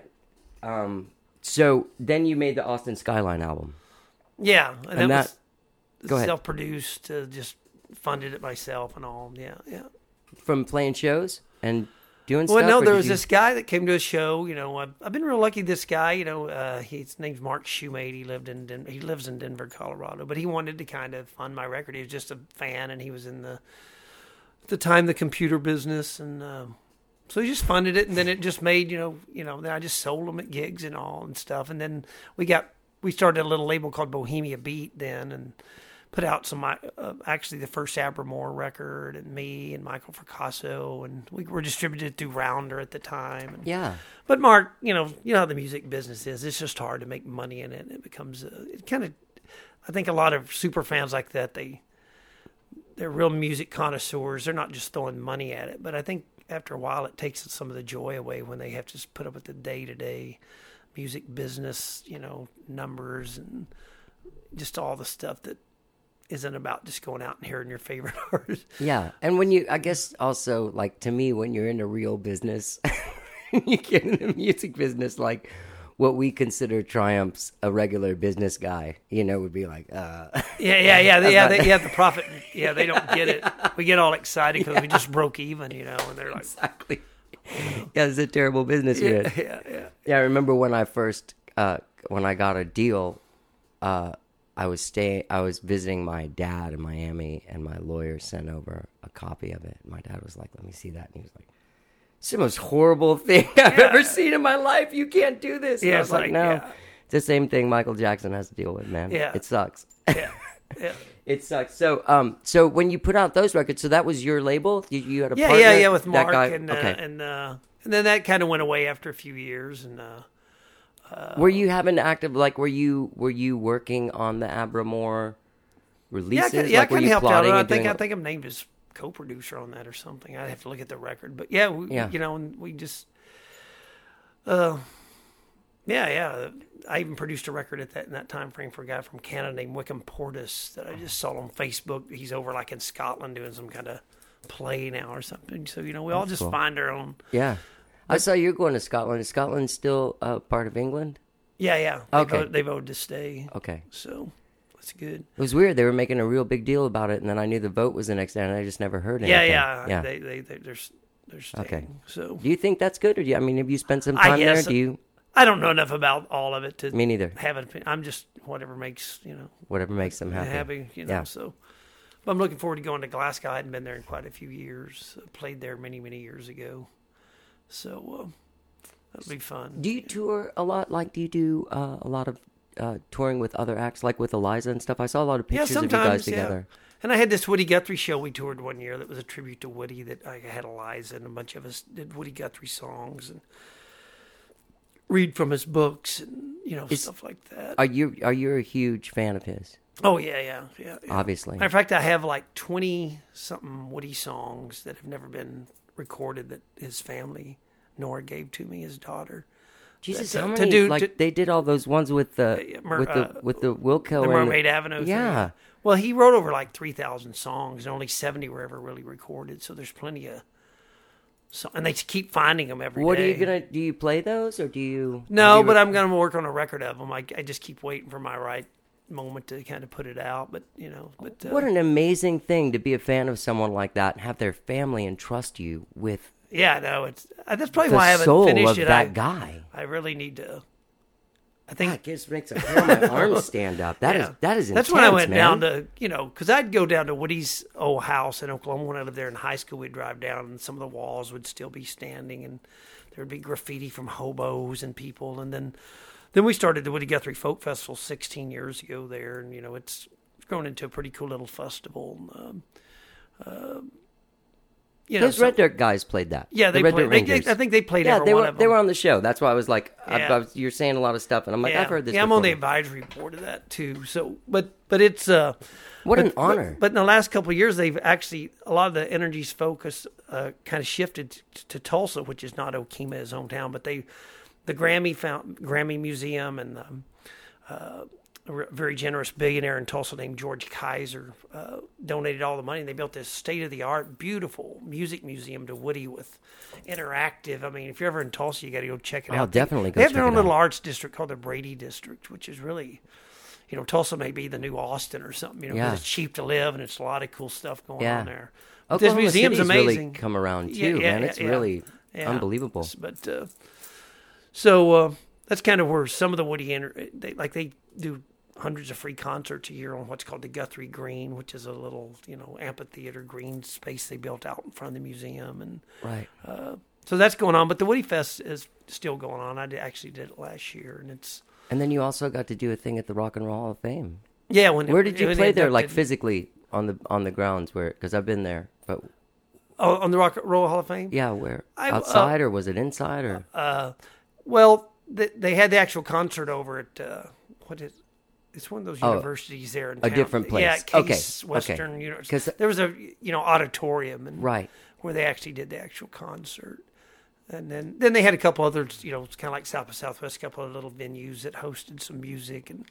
So then you made the Austin Skyline album. Yeah, and that go was ahead. self-produced. Just funded it myself and all. Yeah. From playing shows and doing Well, stuff? no, or there did was you- this guy that came to a show. I've been real lucky. This guy, his name's Mark Shoemate. He lives in Denver, Colorado. But he wanted to kind of fund my record. He was just a fan, and he was in at the time the computer business, and so he just funded it. And then it just made then I just sold them at gigs and all and stuff. And then we started a little label called Bohemia Beat then, and put out some, actually the first Abramore record, and me and Michael Fracasso, and we were distributed through Rounder at the time. And, Yeah. But Mark, you know how the music business is. It's just hard to make money in it. It becomes, I think a lot of super fans like that, they're real music connoisseurs. They're not just throwing money at it. But I think after a while it takes some of the joy away when they have to just put up with the day-to-day music business, numbers and just all the stuff that isn't about just going out and hearing your favorite artist. Yeah. And I guess also, like, to me, when you're in a real business, you get in the music business, like, what we consider Triumph's a regular business guy, would be like, The profit, they don't get it. We get all excited because we just broke even, and they're like, exactly. Yeah, it's a terrible business you're in. Yeah, I remember when I first, when I got a deal, I was visiting my dad in Miami, and my lawyer sent over a copy of it. My dad was like, "Let me see that," and he was like, "It's the most horrible thing I've ever seen in my life. You can't do this." And I was like, "No, it's the same thing Michael Jackson has to deal with, man. Yeah. It sucks." yeah. It sucks. So when you put out those records, so that was your label? You had a partner? Yeah, with Mark, that guy? and Okay. and then that kind of went away after a few years, and Were you having active, like, were you working on the Abramore releases? I Like, were kind of you helped out. plotting I and think doing- I'm named as co-producer on that or something. I'd have to look at the record, but yeah, and we just, I even produced a record in that time frame for a guy from Canada named Wickham Portis that I just saw on Facebook. He's over like in Scotland doing some kind of play now or something. So we all just cool. find our own. Yeah. I saw you're going to Scotland. Is Scotland still part of England? Yeah. Okay. They voted to stay. Okay. So that's good. It was weird. They were making a real big deal about it, and then I knew the vote was the next day, and I just never heard anything. Yeah. They're staying. Okay. So Do you think that's good, or have you spent some time there? guess. Do you? I don't know enough about all of it to Me neither. have an opinion. I'm just whatever makes Whatever makes them happy. happy. So, but I'm looking forward to going to Glasgow. I hadn't been there in quite a few years. I played there many years ago. So that'll be fun. Do you tour a lot? Like, do you do a lot of touring with other acts, like with Eliza and stuff? I saw a lot of pictures of you guys together. And I had this Woody Guthrie show we toured one year that was a tribute to Woody. That I had Eliza and a bunch of us did Woody Guthrie songs and read from his books and stuff like that. Are you a huge fan of his? Oh yeah. Obviously. Matter of fact, I have like 20-something Woody songs that have never been recorded that his family, Nora, gave to me, his daughter. Jesus, to how many? do- They did all those ones with the with the Wilco The and Mermaid Avenue thing. Yeah. Well, he wrote over like 3,000 songs, and only 70 were ever really recorded. So there's plenty of. So, and they keep finding them every day. What are you gonna? Do you play those or do you? No, but I'm gonna work on a record of them. I just keep waiting for my right moment to kind of put it out. But What an amazing thing to be a fan of someone like that and have their family entrust you with. Yeah, no, that's probably the why I haven't soul finished of it. that guy. I really need to I think That just makes a hair on my arms stand up. That is intense, That's when I went man. down to, because I'd go down to Woody's old house in Oklahoma when I lived there in high school. We'd drive down, and some of the walls would still be standing, and there would be graffiti from hobos and people. And then we started the Woody Guthrie Folk Festival 16 years ago there, and it's grown into a pretty cool little festival. Those Red Dirt guys played that. Yeah, the they Red played. Dirt Rangers. I think they played. Yeah, every one of them. they were on the show. That's why I was like, Yeah. you're saying a lot of stuff, and I'm like, I've heard this. Yeah, I'm on the before. advisory board of that too. So, but it's What an honor. But in the last couple of years, they've actually a lot of the energy's focus kind of shifted to Tulsa, which is not Okemah, his hometown, but the Grammy Museum and a very generous billionaire in Tulsa named George Kaiser donated all the money, and they built this state-of-the-art, beautiful music museum to Woody with interactive. I mean, if you're ever in Tulsa, you got to go check it out. I'll definitely go They have check their own it little out. arts district called the Brady District, which is really, Tulsa may be the new Austin or something. Because Yeah. it's cheap to live and it's a lot of cool stuff going Yeah. on there. But this Oklahoma museum's City's amazing. really come around too, Yeah, yeah, man. It's yeah, really yeah. unbelievable. But so that's kind of where some of the Woody they do hundreds of free concerts a year on what's called the Guthrie Green, which is a little amphitheater green space they built out in front of the museum, and Right. so that's going on. But the Woody Fest is still going on. Actually did it last year, and it's And then you also got to do a thing at the Rock and Roll Hall of Fame. yeah. Where did you when play they there, like inducted- physically on the grounds? Where? Because I've been there, but on the Rock and Roll Hall of Fame? yeah, where? I- Outside or was it inside or? Well, they had the actual concert over at it's one of those Oh, universities there in a town. different place. Yeah, Okay, Case Western okay. University. 'Cause- There was a auditorium and Right. where they actually did the actual concert. And then they had a couple others, it's kind of like South by Southwest, a couple of little venues that hosted some music and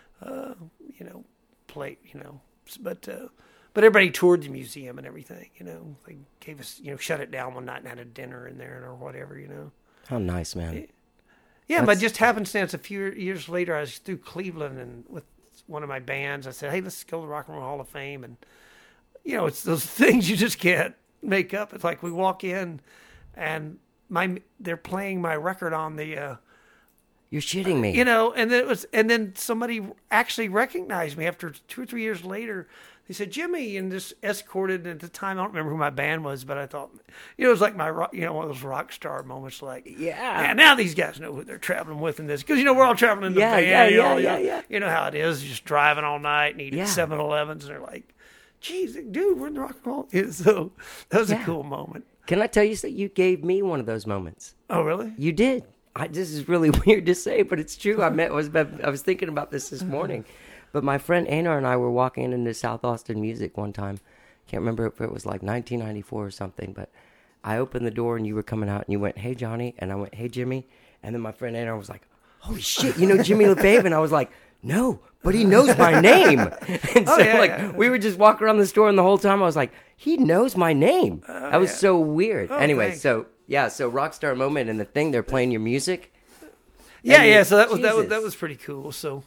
play, but everybody toured the museum and everything, they gave us, shut it down one night and had a dinner in there or whatever, How nice, man. Yeah, That's- but just happenstance, a few years later, I was through Cleveland and with one of my bands, I said, hey, let's go to the Rock and Roll Hall of Fame. And, it's those things you just can't make up. It's like we walk in and they're playing my record on the, You're shitting me. and then somebody actually recognized me after 2 or 3 years later. They said, Jimmy, and just escorted. And at the time, I don't remember who my band was, but I thought, it was like my, one of those rock star moments. Like, Yeah. man, now these guys know who they're traveling with in this. Because, we're all traveling in the Yeah, van. yeah. You know how it is, just driving all night and eating Yeah. 7-Elevens. And they're like, geez, dude, we're in the rock and roll. Yeah, so that was Yeah. a cool moment. Can I tell you that you gave me one of those moments? Oh, really? You did. This is really weird to say, but it's true. I was thinking about this morning. But my friend Einar and I were walking into South Austin Music one time. Can't remember if it was like 1994 or something, but I opened the door and you were coming out and you went, hey, Johnny. And I went, hey, Jimmy. And then my friend Einar was like, holy shit, Jimmy LaFave? And I was like, no, but he knows my name. And so yeah. we were just walking around the store and the whole time I was like, he knows my name. That was so weird. Anyway, thanks. so Rockstar moment and the thing, they're playing your music. Yeah, And yeah. So that Jesus. was pretty cool. So,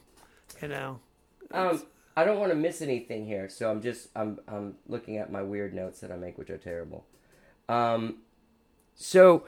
I don't want to miss anything here, so I'm looking at my weird notes that I make, which are terrible. So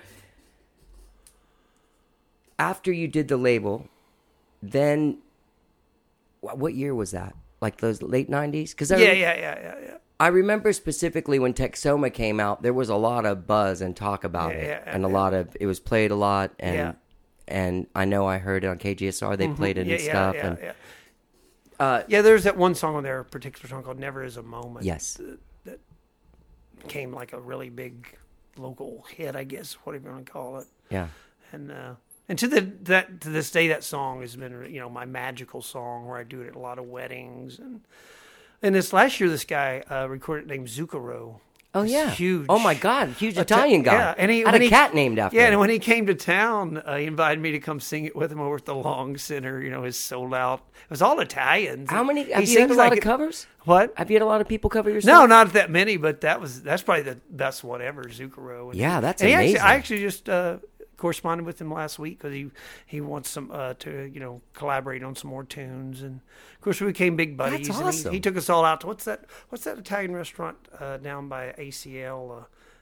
after you did the label, then what year was that? Like those late 90s? Because yeah. I remember specifically when Texoma came out, there was a lot of buzz and talk about it, and it was played a lot, and I know I heard it on KGSR. They played it and stuff. There's that one song on there, a particular song called "Never Is a Moment." Yes. that became like a really big local hit, I guess, whatever you want to call it. Yeah. And to this day, that song has been my magical song where I do it at a lot of weddings and this last year, this guy recorded named Zucchero. Oh, yeah. Huge. Oh, my God. Huge Italian guy. Yeah. And he had a cat named after him. Yeah, and when he came to town, he invited me to come sing it with him over at the Long Center, his sold out. It was all Italians. How many? He Have you had a sings lot like of covers? What? Have you had a lot of people cover your No, stuff? not that many, but that's probably the best one ever, Zucchero. And Yeah, that's and amazing. I actually just corresponded with him last week because he wants some to collaborate on some more tunes, and of course we became big buddies. That's and awesome. he took us all out to what's that Italian restaurant down by ACL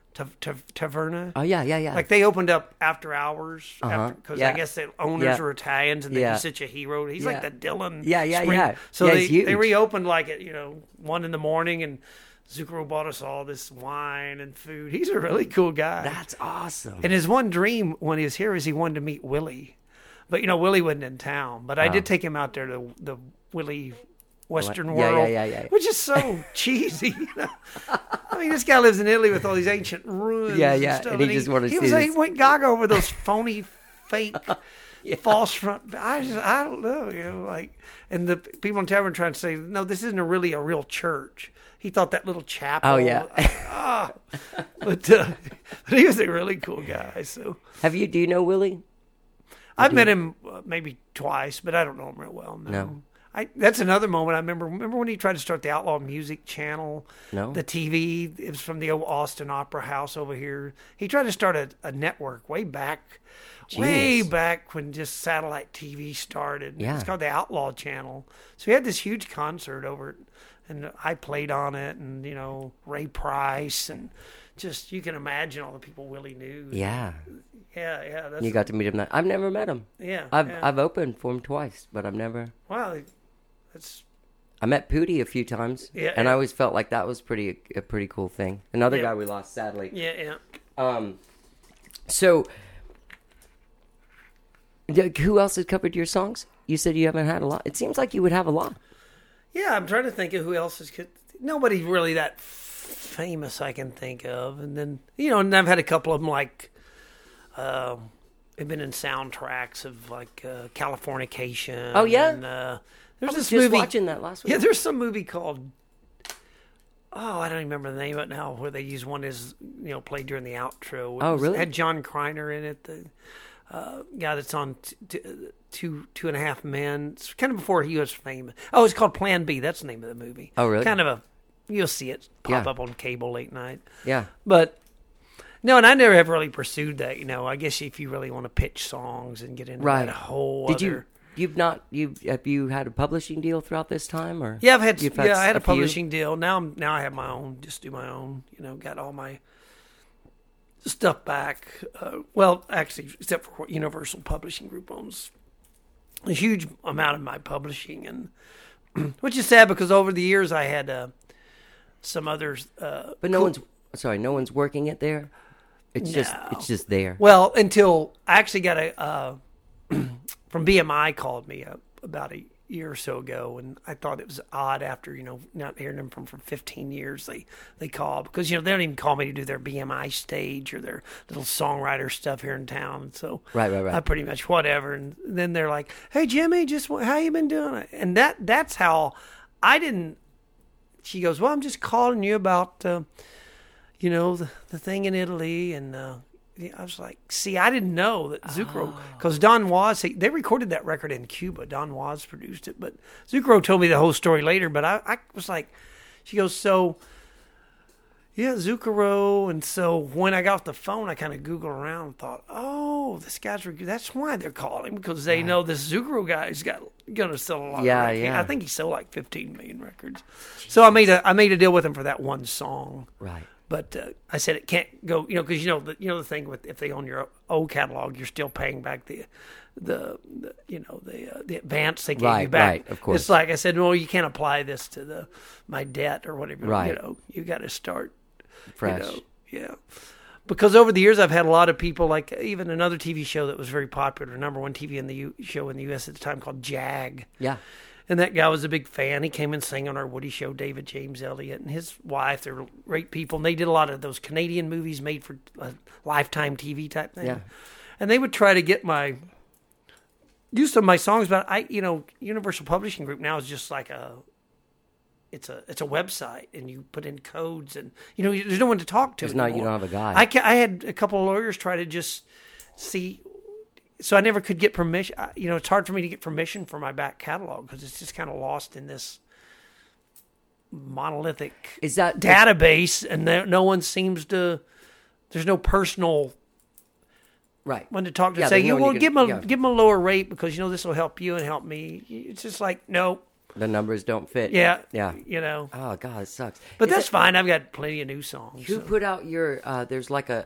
Taverna. Oh yeah. Like they opened up after hours because Yeah. I guess the owners Yeah. were Italians and Yeah. he's such a hero. He's like Yeah. the Dylan. Yeah. So Yeah, they, he's huge. they reopened like at 1 a.m. and Zucchero bought us all this wine and food. He's a really cool guy. That's awesome. And his one dream when he was here is he wanted to meet Willie, but Willie wasn't in town. But I did take him out there to the Willie Western Yeah, World, yeah. which is so cheesy. I mean, this guy lives in Italy with all these ancient ruins. Yeah. and, And stuff, he just wanted to see He this. went gaga over those phony, fake, false front. I don't know, like, and the people in Tavern trying to say, no, this isn't really a real church. He thought that little chapel. Oh, yeah. But he was a really cool guy. So Do you know Willie? I've met him maybe twice, but I don't know him real well. No. That's another moment I remember. Remember when he tried to start the Outlaw Music Channel? No. The TV. It was from the old Austin Opera House over here. He tried to start a network way back when just satellite TV started. Yeah. It's called the Outlaw Channel. So he had this huge concert over it, and I played on it, and Ray Price, and just you can imagine all the people Willie knew. Yeah. Yeah. That's, You got to meet him. I've never met him. yeah. I've opened for him twice, but I've never. Wow. That's I met Pootie a few times, Yeah, and yeah. I always felt like that was a pretty cool thing. Another Yeah. guy we lost, sadly. yeah. So, who else has covered your songs? You said you haven't had a lot. It seems like you would have a lot. Yeah, I'm trying to think of who else is. Nobody really that famous I can think of. And then, and I've had a couple of them like, have been in soundtracks of like Californication. Oh, yeah? And, I there's was this just movie. watching that last week. Yeah, there's some movie called. Oh, I don't even remember the name of it now. Where they use one as played during the outro. Oh, really? It had John Kreiner in it. The guy that's on Two and a Half Men. It's kind of before he was famous. Oh, it's called Plan B. That's the name of the movie. Oh, really? Kind of you'll see it pop Yeah. up on cable late night. Yeah. But no, and I never have really pursued that. I guess if you really want to pitch songs and get into Right. that whole. Did other... have you had a publishing deal throughout this time, or? Yeah, I You've had a few? publishing deal. Now I have my own. Just do my own. Got all my stuff back. Well, actually, except for what Universal Publishing Group owns a huge amount of my publishing, and which is sad because over the years I had some others. But no one's working it there. It's just there. Well, until I actually got a from BMI called me about a year or so ago, and I thought it was odd after not hearing them from for 15 years they call because they don't even call me to do their BMI stage or their little songwriter stuff here in town. So Right. I pretty much whatever, and then they're like, "Hey Jimmy, how you been doing?" And that's how I didn't. She goes, "Well, I'm just calling you about the thing in Italy," and I was like, "See, I didn't know that Zucchero, because Don Was, they recorded that record in Cuba. Don Was produced it, but Zucchero told me the whole story later. But I was like, she goes, so yeah, Zucchero, and so when I got off the phone, I kind of Googled around and thought, oh, this guy's that's why they're calling because they know this Zucchero guy's gonna sell a lot. Yeah, of records. yeah. I think he sold like 15 million records. So I made a deal with him for that one song. Right. But I said it can't go, because the thing with if they own your old catalog, you're still paying back the advance they gave you back. Right, of course. It's like I said, well, you can't apply this to my debt or whatever. Right. You got to start Fresh. Yeah. Because over the years, I've had a lot of people, like even another TV show that was very popular, number one TV show in the U.S. at the time called Jag. Yeah. And that guy was a big fan. He came and sang on our Woody show, David James Elliott, and his wife. They were great people. And they did a lot of those Canadian movies made for Lifetime TV type thing. Yeah. And they would try to get use some of my songs, but Universal Publishing Group now is just like it's a website, and you put in codes, and there's no one to talk to. You don't have a guy. I had a couple of lawyers try to just see. So I never could get permission. It's hard for me to get permission for my back catalog because it's just kind of lost in this monolithic database, and no one seems to. There's no personal right one to talk to. Yeah, Say, there's no one give you can- him a lower rate because this will help you and help me. It's just like no. The numbers don't fit. Yeah. Yeah. You know. Oh God, it sucks. But Is that's it- fine. I've got plenty of new songs. Who so. put out your? There's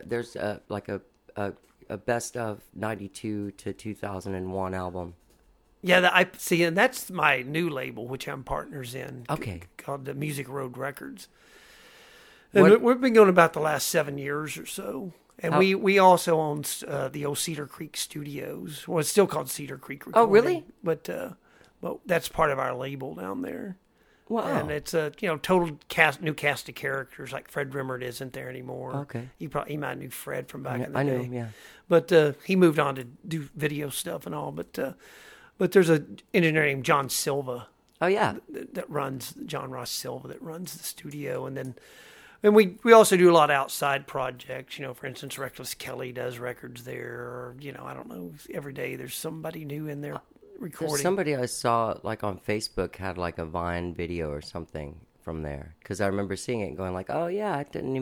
a best of '92 to 2001 album. Yeah, I see, and that's my new label, which I'm partners in. Okay. Called the Music Road Records. And we've been going about the last 7 years or so. And we also own the old Cedar Creek Studios. Well, it's still called Cedar Creek Recording. Oh, really? But that's part of our label down there. Wow. And it's a total new cast of characters. Like Fred Rimmert isn't there anymore. Okay. You might have knew Fred from back in the day. I knew him, yeah. But he moved on to do video stuff and all. But there's an engineer named John Silva. Oh yeah. That runs John Ross Silva that runs the studio, and we also do a lot of outside projects. For instance, Reckless Kelly does records there. Or, I don't know, every day there's somebody new in there recording. There's somebody I saw like on Facebook had like a Vine video or something from there, because I remember seeing it and going like, oh yeah,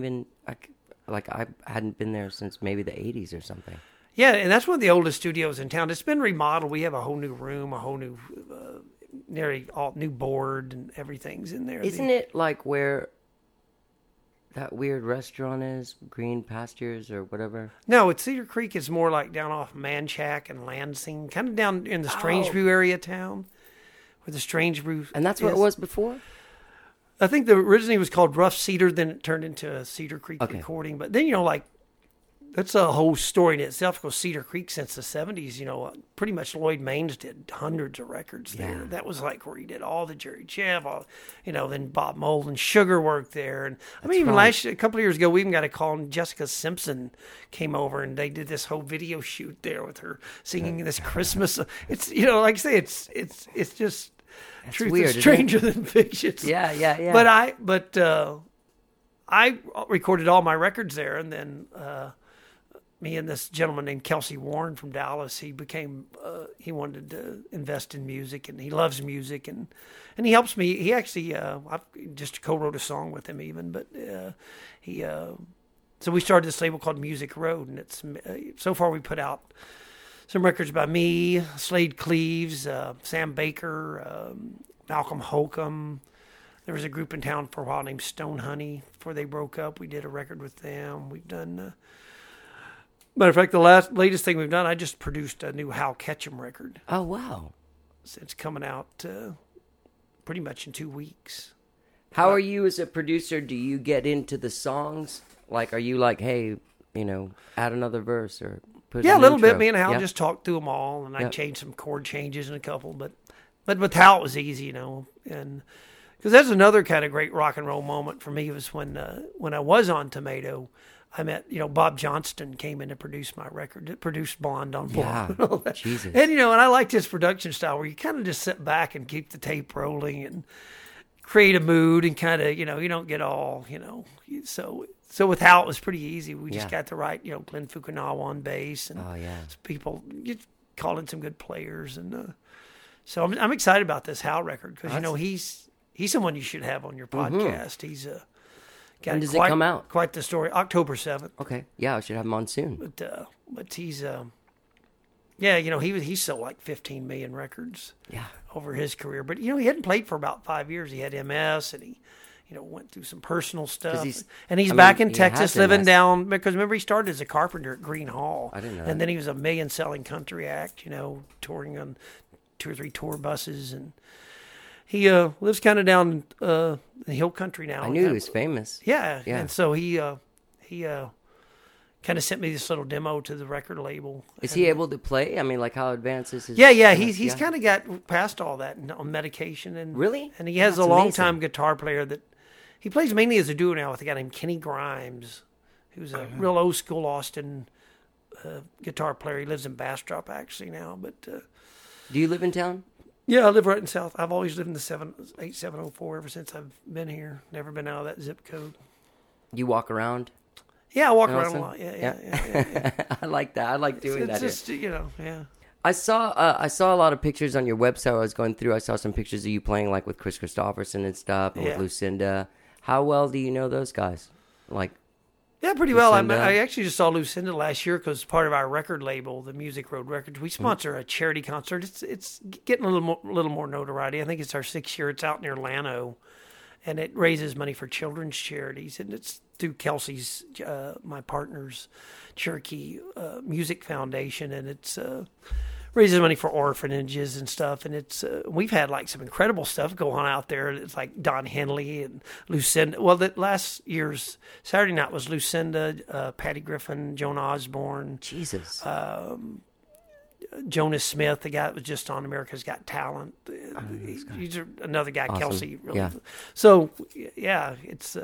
I hadn't been there since maybe the 80s or something. Yeah, and that's one of the oldest studios in town. It's been remodeled. We have a whole new room, a whole new, nearly all new board, and everything's in there. Isn't it like where that weird restaurant is, Green Pastures or whatever? No, it's Cedar Creek. Is more like down off Manchac and Lansing, kind of down in the Strange Brew area of town, where the Strange Brew. And that's what it was before? I think originally it was called Rough Cedar, then it turned into a Cedar Creek Recording. But then, that's a whole story in itself, because Cedar Creek since the 70s, pretty much Lloyd Maines did hundreds of records there. Yeah. That was like where he did all the Jerry Jeff, then Bob Mould and Sugar worked there. And even a couple of years ago, we even got a call, and Jessica Simpson came over, and they did this whole video shoot there with her singing this Christmas. It's, like I say, it's just truth weird, is stranger than fiction. Yeah. But I recorded all my records there, and then me and this gentleman named Kelsey Warren from Dallas, he wanted to invest in music, and he loves music, and he helps me. He actually, I just co-wrote a song with him even, but so we started this label called Music Road, and it's so far we put out some records by me, Slade Cleaves, Sam Baker, Malcolm Holcomb. There was a group in town for a while named Stone Honey. Before they broke up, we did a record with them. We've done... matter of fact, the latest thing we've done, I just produced a new Hal Ketchum record. Oh, wow. It's coming out pretty much in 2 weeks. How are you as a producer? Do you get into the songs? Like, are you like, hey, add another verse or put a little intro? bit. Me and Hal just talked through them all, and I changed some chord changes in a couple. But with Hal, it was easy, and because that's another kind of great rock and roll moment for me was when I was on Tomato. I met, Bob Johnston came in to produce my record, produced Blonde on Blonde. Yeah, and all that. Jesus. And, and I liked his production style where you kind of just sit back and keep the tape rolling and create a mood and kind of, you don't get all, So with Hal, it was pretty easy. We just got the right, Glenn Fukunawa on bass and people, you called in some good players. And so I'm excited about this Hal record because, he's someone you should have on your podcast. He's when does it come out? Quite the story. October 7th. Okay. Yeah, I should have him on soon. But he's, he sold like 15 million records over his career. But, he hadn't played for about 5 years. He had MS and he, went through some personal stuff. And he's back in Texas living down, because remember he started as a carpenter at Green Hall. I didn't know And then he was a million-selling country act, touring on 2 or 3 tour buses. And he lives kind of down the hill country now. I knew he was famous. Yeah. And so he kind of sent me this little demo to the record label. Is he able to play? I mean, like how advanced is his... Yeah. He's kind of got past all that on medication. And really? And he has That's a long-time guitar player that... He plays mainly as a duo now with a guy named Kenny Grimes, who's a real old-school Austin guitar player. He lives in Bastrop, actually, now. But do you live in town? Yeah, I live right in South. I've always lived in the 8704 ever since I've been here. Never been out of that zip code. You walk around? Yeah, I walk around a lot. Yeah. I like that. I like doing that. It's just, yeah. I saw a lot of pictures on your website. I was going through. I saw some pictures of you playing like with Chris Christopherson and stuff, and with Lucinda. How well do you know those guys? Like, Yeah, pretty well. Lucinda. I actually just saw Lucinda last year because part of our record label, the Music Road Records, we sponsor a charity concert. It's getting a little more notoriety. I think it's our 6th year. It's out near Llano, and it raises money for children's charities, and it's through Kelsey's, my partner's Cherokee Music Foundation, and it's raises money for orphanages and stuff. And it's we've had like some incredible stuff go on out there. It's like Don Henley and Lucinda. Well, that last year's Saturday night was Lucinda, Patty Griffin, Joan Osborne, Jesus. Jonas Smith, the guy that was just on America's Got Talent. He's another guy, Awesome. Kelsey. Really. Yeah. So yeah, it's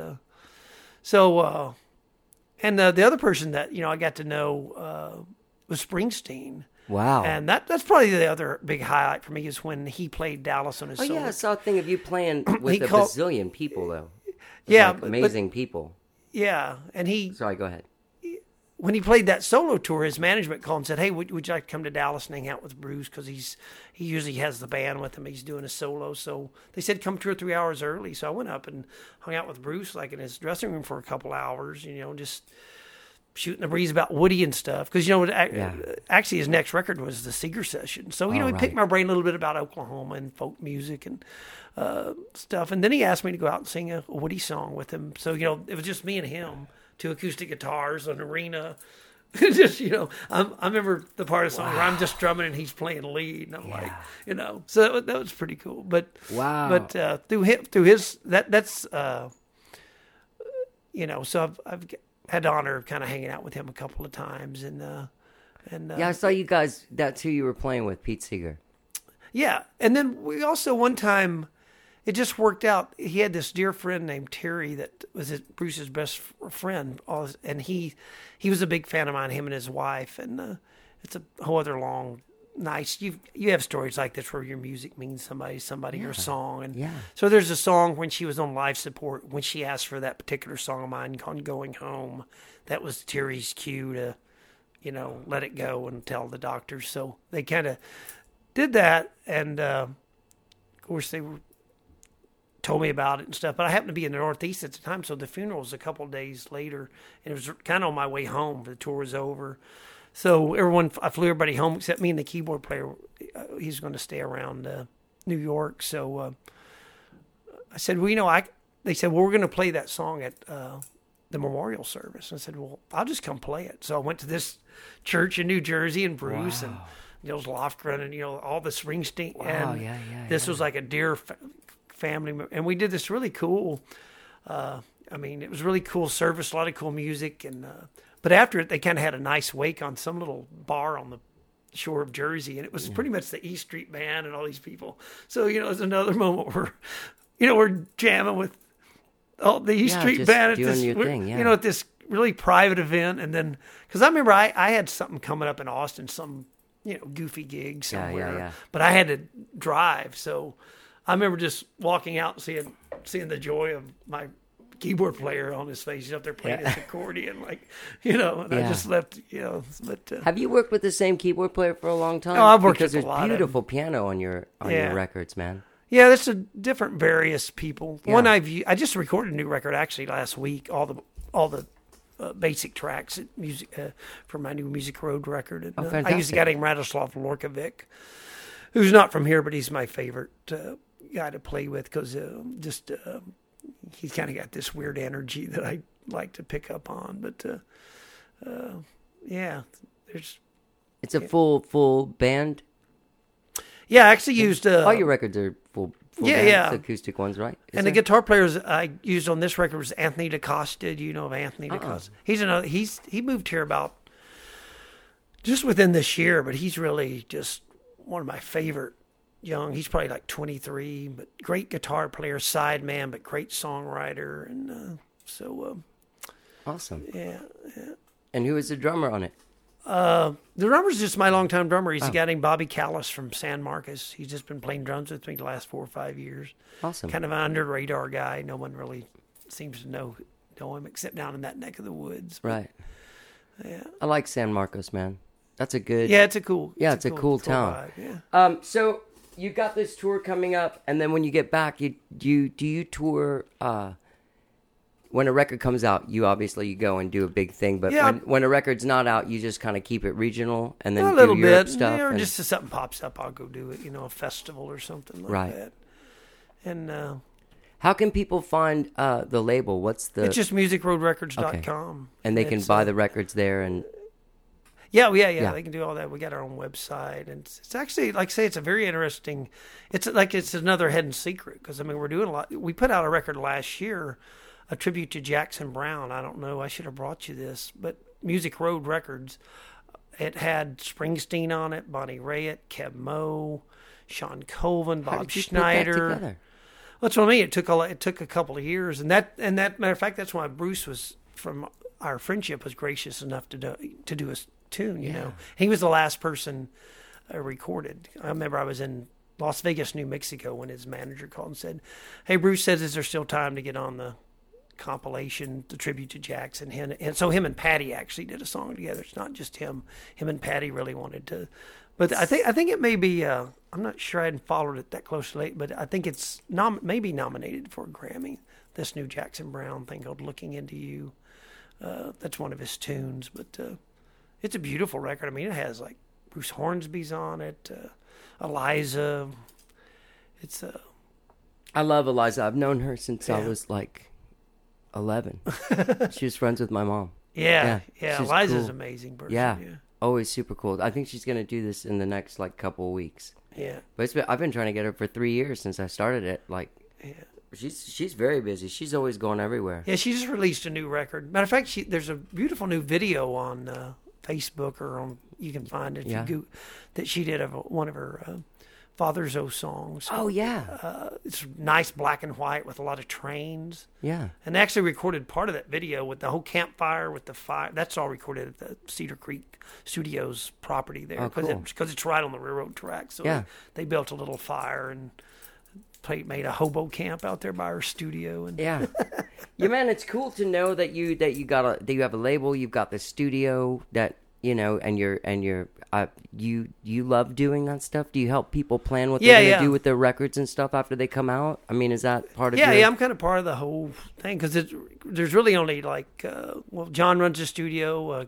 and the other person that I got to know was Springsteen. Wow. And that's probably the other big highlight for me is when he played Dallas on his Oh solo. yeah, I saw a thing of you playing with He a called- bazillion people though. It's Yeah, like amazing people. Yeah, and he Sorry, go ahead. when he played that solo tour, his management called and said, "Hey, would you like to come to Dallas and hang out with Bruce? Because he usually has the band with him. He's doing a solo." So they said, "Come 2 or 3 hours early." So I went up and hung out with Bruce, like in his dressing room for a couple hours. Just shooting the breeze about Woody and stuff. Because actually his next record was the Seeger Session. So he right. picked my brain a little bit about Oklahoma and folk music and stuff. And then he asked me to go out and sing a Woody song with him. So it was just me and him. 2 acoustic guitars, an arena. Just, I remember the part of the song where I'm just drumming and he's playing lead. And I'm like, so that was pretty cool. But, Wow. But through his, that's, so I've had the honor of kind of hanging out with him a couple of times. And Yeah, I saw you guys. That's who you were playing with, Pete Seeger. yeah. And then we also one time, it just worked out. He had this dear friend named Terry that was Bruce's best friend, and he was a big fan of mine. Him and his wife, and it's a whole other long, nice. You have stories like this where your music means somebody, your song, and Yeah. so there's a song when she was on life support when she asked for that particular song of mine called "Going Home." That was Terry's cue to, let it go and tell the doctors. So they kind of did that, and of course they told me about it and stuff. But I happened to be in the Northeast at the time, so the funeral was a couple of days later, and it was kind of on my way home. The tour was over, so I flew everybody home except me and the keyboard player. He's going to stay around New York, so I said, well, they said, well, we're going to play that song at the memorial service. And I said, well, I'll just come play it. So I went to this church in New Jersey, and Bruce and Nils Lofgren and all the Springsteen. Wow, and yeah, this was like a dear family, and we did this really cool. It was really cool service, a lot of cool music, and but after it, they kind of had a nice wake on some little bar on the shore of Jersey, and it was pretty much the East Street Band and all these people. So it was another moment where we're jamming with all the East Street just Band at doing this, your thing, at this really private event, and then because I remember I had something coming up in Austin, some goofy gig somewhere, yeah. but I had to drive, so I remember just walking out and seeing the joy of my keyboard player on his face. He's up there playing his accordion, and I just left, but Have you worked with the same keyboard player for a long time? Oh, I've worked because with a there's lot of beautiful piano on your records, man. yeah, that's a different various people. Yeah. One I just recorded a new record actually last week. All the basic tracks music for my new Music Road record. And, I used a fantastic. guy named Radoslav Lorkovic, who's not from here, but he's my favorite guy to play with because he's kind of got this weird energy that I like to pick up on. But there's It's a full band. I actually used All your records are full Yeah, band, yeah. acoustic ones, right? and the guitar players I used on this record was Anthony DaCosta. Do you know of Anthony DaCosta? He's he moved here about just within this year, but he's really just one of my favorite young. He's probably like 23, but great guitar player, sideman, but great songwriter, and Awesome. yeah. And who is the drummer on it? The drummer's just my longtime drummer. He's a guy named Bobby Callis from San Marcos. He's just been playing drums with me the last 4 or 5 years. Awesome. Kind of an under the radar guy. No one really seems to know him except down in that neck of the woods. Right. Yeah. I like San Marcos, man. That's a good. Yeah, it's a cool. It's a cool town. Vibe, yeah. So you got this tour coming up, and then when you get back, do you tour when a record comes out, you go and do a big thing. But Yeah. when a record's not out, you just kind of keep it regional and then A do little Europe bit, stuff. or and- just if something pops up, I'll go do it. A festival or something like Right. that. And How can people find the label? What's the it's just musicroadrecords.com. and they can It's, buy the records there and Yeah. Yeah. They can do all that. We got our own website, and it's actually, like I say, it's a very interesting. It's another hidden secret because we're doing a lot. We put out a record last year, a tribute to Jackson Browne. I don't know. I should have brought you this, but Music Road Records. It had Springsteen on it, Bonnie Raitt, Kev Moe, Sean Colvin, how Bob did you Schneider. put that together? That's what I mean. It took a couple of years, and that matter of fact, that's why Bruce was from our friendship was gracious enough to do a tune. You know, he was the last person recorded. I remember I was in Las Vegas, New Mexico, when his manager called and said, "Hey, Bruce says, is there still time to get on the compilation, the tribute to Jackson?" And so him and Patty actually did a song together. It's not just him. Him and Patty really wanted to. But I think it may be. I'm not sure. I hadn't followed it that closely, but I think it's maybe nominated for a Grammy. This new Jackson Browne thing called "Looking Into You." That's one of his tunes, but it's a beautiful record. It has like Bruce Hornsby's on it, Eliza. It's I love Eliza. I've known her since I was like 11. She was friends with my mom. yeah. she's Eliza's cool. amazing person. Yeah. Always super cool. I think she's gonna do this in the next like couple of weeks. Yeah. But I've been trying to get her for 3 years since I started it. Like, she's very busy. She's always going everywhere. Yeah, she just released a new record. Matter of fact, there's a beautiful new video on Facebook or on you can find it if Yeah. you go, that she did of one of her Father's O songs. Oh yeah, It's nice black and white with a lot of trains. yeah. And they actually recorded part of that video with the whole campfire with the fire. That's all recorded at the Cedar Creek Studios property there Oh, cool. because it's right on the railroad track. So Yeah. they built a little fire and made a hobo camp out there by our studio. And Yeah, yeah, man. It's cool to know that you have a label. You've got the studio that and you love doing that stuff. Do you help people plan what they're gonna do with their records and stuff after they come out? I mean, is that part of? Yeah, I'm kind of part of the whole thing because there's really only like John runs the studio.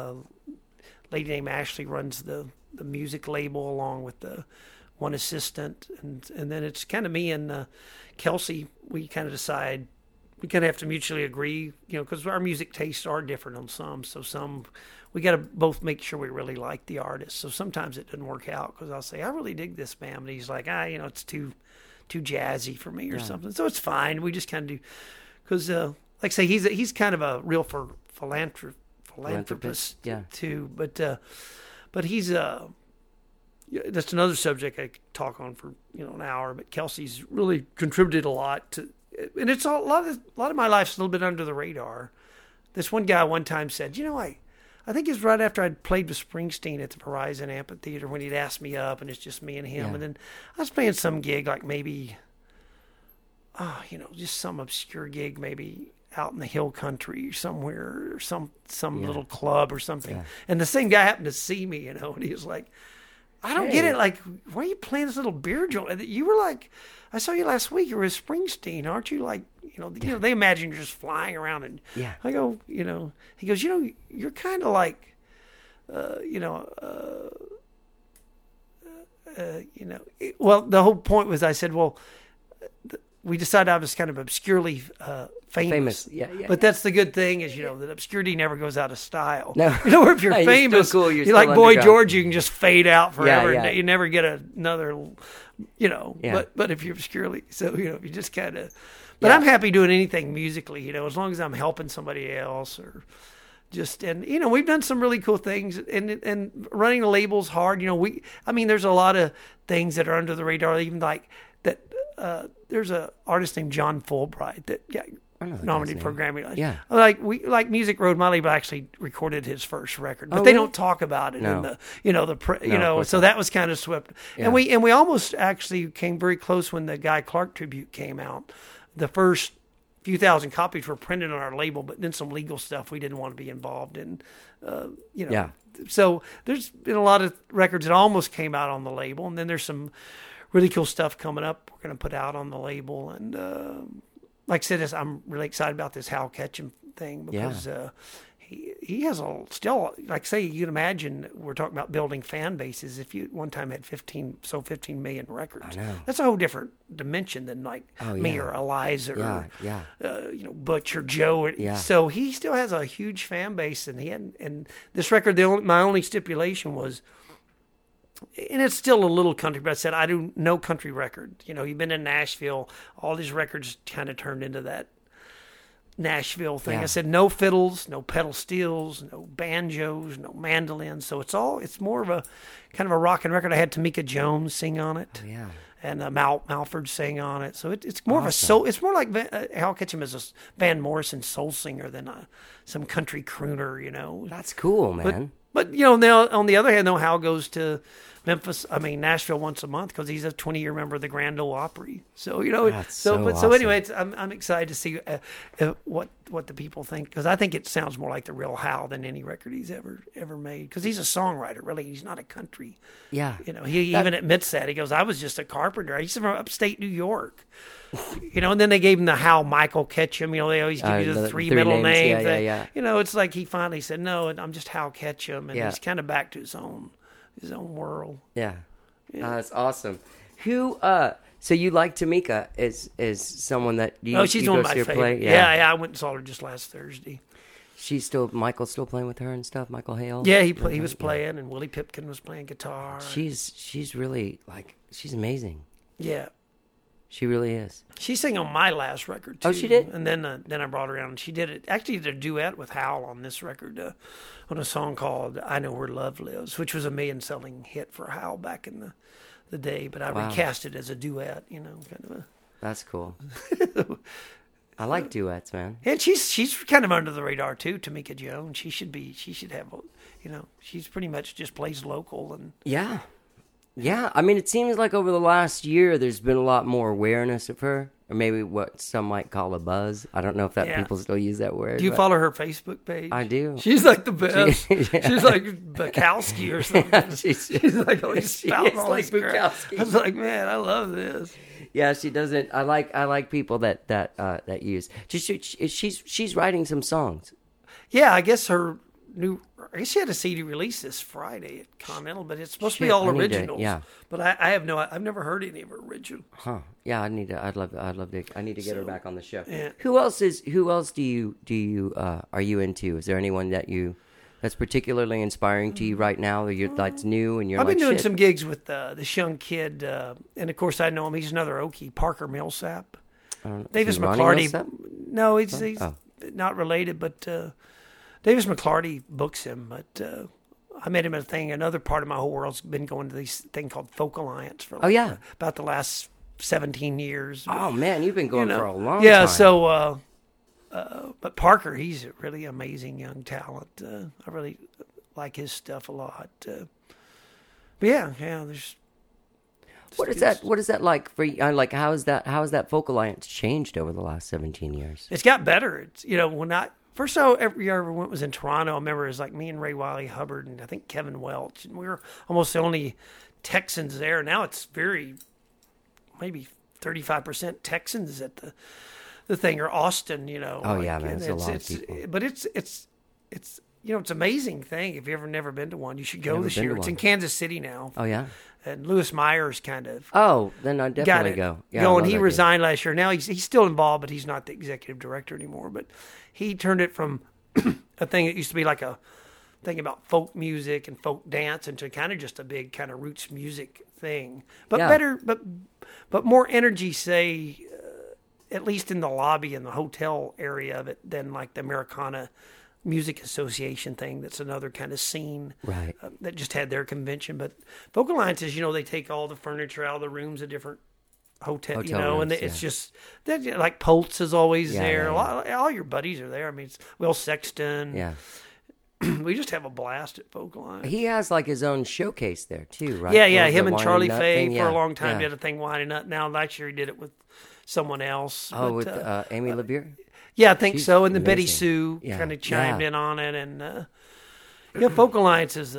Lady named Ashley runs the music label along with the one assistant, and then it's kind of me and Kelsey. We kind of decide we kind of have to mutually agree, because our music tastes are different on some. So some we got to both make sure we really like the artist. So sometimes it doesn't work out because I'll say I really dig this band, and he's like, it's too jazzy for me or something. So it's fine. We just kind of do because, like I say, he's kind of a real philanthropist too. But he's that's another subject I could talk on for an hour. But Kelsey's really contributed a lot to, and it's a lot of my life's a little bit under the radar. This one guy one time said, I think it's right after I'd played with Springsteen at the Horizon Amphitheater when he'd asked me up, and it's just me and him. Yeah. And then I was playing some gig, like maybe, just some obscure gig, maybe out in the hill country somewhere, or some little club or something. Yeah. And the same guy happened to see me, and he was like, I don't get it. Like, why are you playing this little beer joint? And you were like, I saw you last week. You were with Springsteen, aren't you? Like, they imagine you're just flying around. And Yeah. I go, he goes, you're kind of like, well, the whole point was I said, well, we decided I was kind of obscurely famous. Yeah. But that's the good thing is, that obscurity never goes out of style. No. Where if you're You're famous, still cool, you're you're still like Boy underground. George, you can just fade out forever. Yeah. And you never get another, Yeah. But if you're obscurely, so, you just kind of, but Yeah. I'm happy doing anything musically, as long as I'm helping somebody else or just, and, we've done some really cool things and running the label's hard. There's a lot of things that are under the radar, even like that. There's a artist named John Fulbright that nominated for a Grammy. Yeah. Like Music Road, my label actually recorded his first record, but Oh, they really? don't talk about it No. in of course so not. that was kind of swept. Yeah. And we almost actually came very close when the Guy Clark tribute came out. The first few thousand copies were printed on our label, but then some legal stuff we didn't want to be involved in. Yeah. So there's been a lot of records that almost came out on the label, and then there's some really cool stuff coming up we're going to put out on the label, and like I said, I'm really excited about this Hal Ketchum thing because he has still, like say, you can imagine, we're talking about building fan bases. If you one time had 15 million records, I know. that's a whole different dimension than like me or Eliza or Butch or Joe. So he still has a huge fan base, and this record, my only stipulation was, and it's still a little country, but I said, I do no country record. You've been in Nashville, all these records kind of turned into that Nashville thing. I said, no fiddles, no pedal steels, no banjos, no mandolins. So it's more of a kind of a rockin' record. I had Tamika Jones sing on it. Oh, yeah. And Malford sang on it. So it's more of a soul. It's more like Hal Ketchum is a Van Morrison soul singer than some country crooner, That's cool, man. But now on the other hand, though, Hal goes to Nashville once a month because he's a 20-year member of the Grand Ole Opry. So That's so awesome. Anyway, I'm excited to see what the people think, because I think it sounds more like the real Hal than any record he's ever made, because he's a songwriter. Really, he's not a country. Yeah, he even admits that. He goes, "I was just a carpenter. He's from upstate New York." And then they gave him the Hal Michael Ketchum. They always give you the three middle names. Yeah. It's like he finally said, "No, I'm just Hal Ketchum," and he's kind of back to his own world. Yeah. That's awesome. Who? So you like Tamika is someone that you? Oh, she's one of my favorites. Yeah. I went and saw her just last Thursday. Michael's still playing with her and stuff. Michael Hale. Yeah, he was playing, and Willie Pipkin was playing guitar. She's really she's amazing. Yeah. She really is. She sang on my last record too. Oh, she did. And then I brought her around, and she did it. Actually, did a duet with Hal on this record, on a song called "I Know Where Love Lives," which was a million-selling hit for Hal back in the day. But I recast it as a duet. Kind of a. That's cool. I like duets, man. And she's kind of under the radar too. Tamika Jones. She should have. She's pretty much just plays local and. Yeah. Yeah, I mean, it seems like over the last year, there's been a lot more awareness of her, or maybe what some might call a buzz. I don't know if people still use that word. Do you follow her Facebook page? I do. She's like the best. She's like Bukowski or something. she's like always spouting all this crap. I was like, man, I love this. Yeah, she doesn't. I like people that use. She's writing some songs. Yeah, I guess she had a CD release this Friday at Continental, but it's supposed to be all originals. But I've never heard any of her originals. Huh. Yeah, I need to get her back on the show. Yeah. Who else do you are you into? Is there anyone that's particularly inspiring to you right now, that's new and I've been doing some gigs with this young kid, and of course I know him. He's another Okie, Parker Millsap. Davis McClarty. No, he's not related, but Davis McClarty books him, but I met him at a thing. Another part of my whole world's been going to this thing called Folk Alliance for about the last 17 years. Oh, man, you've been going for a long time. Yeah, so, but Parker, he's a really amazing young talent. I really like his stuff a lot. But yeah, there's... What is that like for you? Like, how has that Folk Alliance changed over the last 17 years? It's got better. It's, first time I ever went was in Toronto. I remember it was like me and Ray Wiley Hubbard and I think Kevin Welch. And we were almost the only Texans there. Now it's maybe 35% Texans at the thing, or Austin, Oh, yeah, man. It's a lot of people. But it's it's an amazing thing. If you've never been to one, you should go this year. It's in Kansas City now. Oh, yeah? And Lewis Myers kind of... Oh, then I'd definitely go. Yeah, and he resigned last year. Now he's still involved, but he's not the executive director anymore. But he turned it from a thing that used to be like a thing about folk music and folk dance into kind of just a big kind of roots music thing. But better, but more energy, say, at least in the lobby in the hotel area of it, than like the Americana Music Association thing. That's another kind of scene, right? That just had their convention. But Folk Alliances, they take all the furniture out of the rooms at different hotels, rooms, and it's just like Poltz is always there. All your buddies are there. I mean, it's Will Sexton. Yeah. We just have a blast at Folk Alliance. He has like his own showcase there too, right? Yeah. Him and Charlie Faye for a long time did a thing, Wine and Nut. Now last year he did it with someone else. Oh, with Amy LeBeer? Yeah, I think so. And then Betty Sue kind of chimed in on it. And Folk Alliance is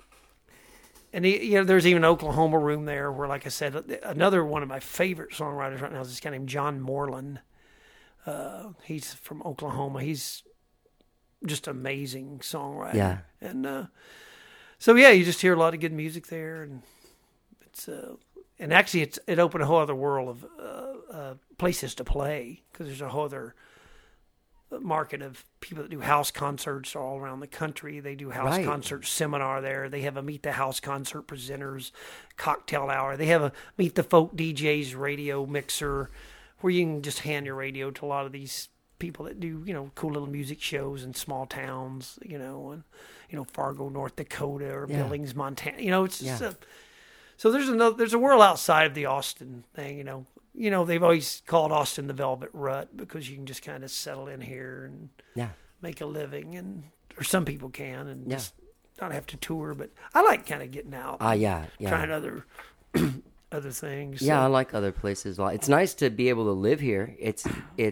and there's even an Oklahoma room there where, like I said, another one of my favorite songwriters right now is this guy named John Moreland. He's from Oklahoma. He's just an amazing songwriter. Yeah. And so yeah, you just hear a lot of good music there, and it's and actually it opened a whole other world of places to play, because there's a whole other market of people that do house concerts all around the country. They do house Right. concert seminar there. They have a Meet the House concert presenters, cocktail hour. They have a Meet the Folk DJs radio mixer, where you can just hand your radio to a lot of these people that do, cool little music shows in small towns, and, Fargo, North Dakota, or Yeah. Billings, Montana. It's just Yeah. so there's a world outside of the Austin thing, they've always called Austin the Velvet Rut, because you can just kind of settle in here and Yeah. make a living, or some people can, and Yeah. just not have to tour. But I like kind of getting out, Yeah. trying other other things. Yeah, I So, like other places a lot. It's nice to be able to live here. It's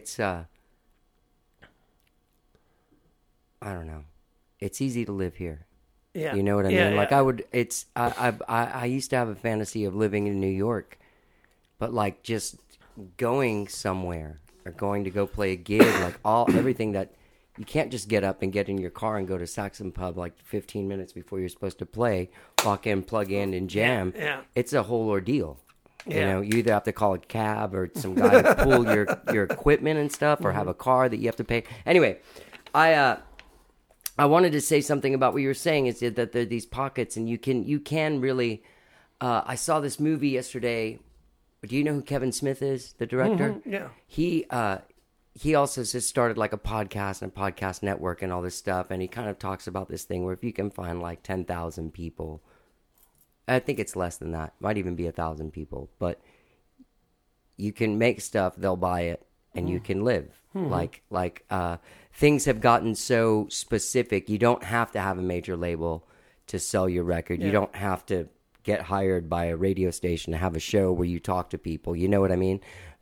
I don't know. It's easy to live here. yeah, You know what I Yeah, mean? Like yeah. I used to have a fantasy of living in New York, but like just going somewhere or going to go play a gig, like everything that you can't just get up and get in your car and go to Saxon Pub like 15 minutes before you're supposed to play, walk in, plug in, and jam. Yeah. It's a whole ordeal. Yeah. You either have to call a cab or some guy to pull your equipment and stuff, or have a car that you have to pay. Anyway, I wanted to say something about what you were saying, is that there are these pockets, and you can really. I saw this movie yesterday. Do you know who Kevin Smith is, the director? Yeah. He also just started like a podcast and a podcast network and all this stuff, and he kind of talks about this thing where if you can find like 10,000 people, I think it's less than that, might even be 1,000 people, but you can make stuff, they'll buy it, and you can live. Like things have gotten so specific. You don't have to have a major label to sell your record. You don't have to get hired by a radio station to have a show where you talk to people. You know what I mean?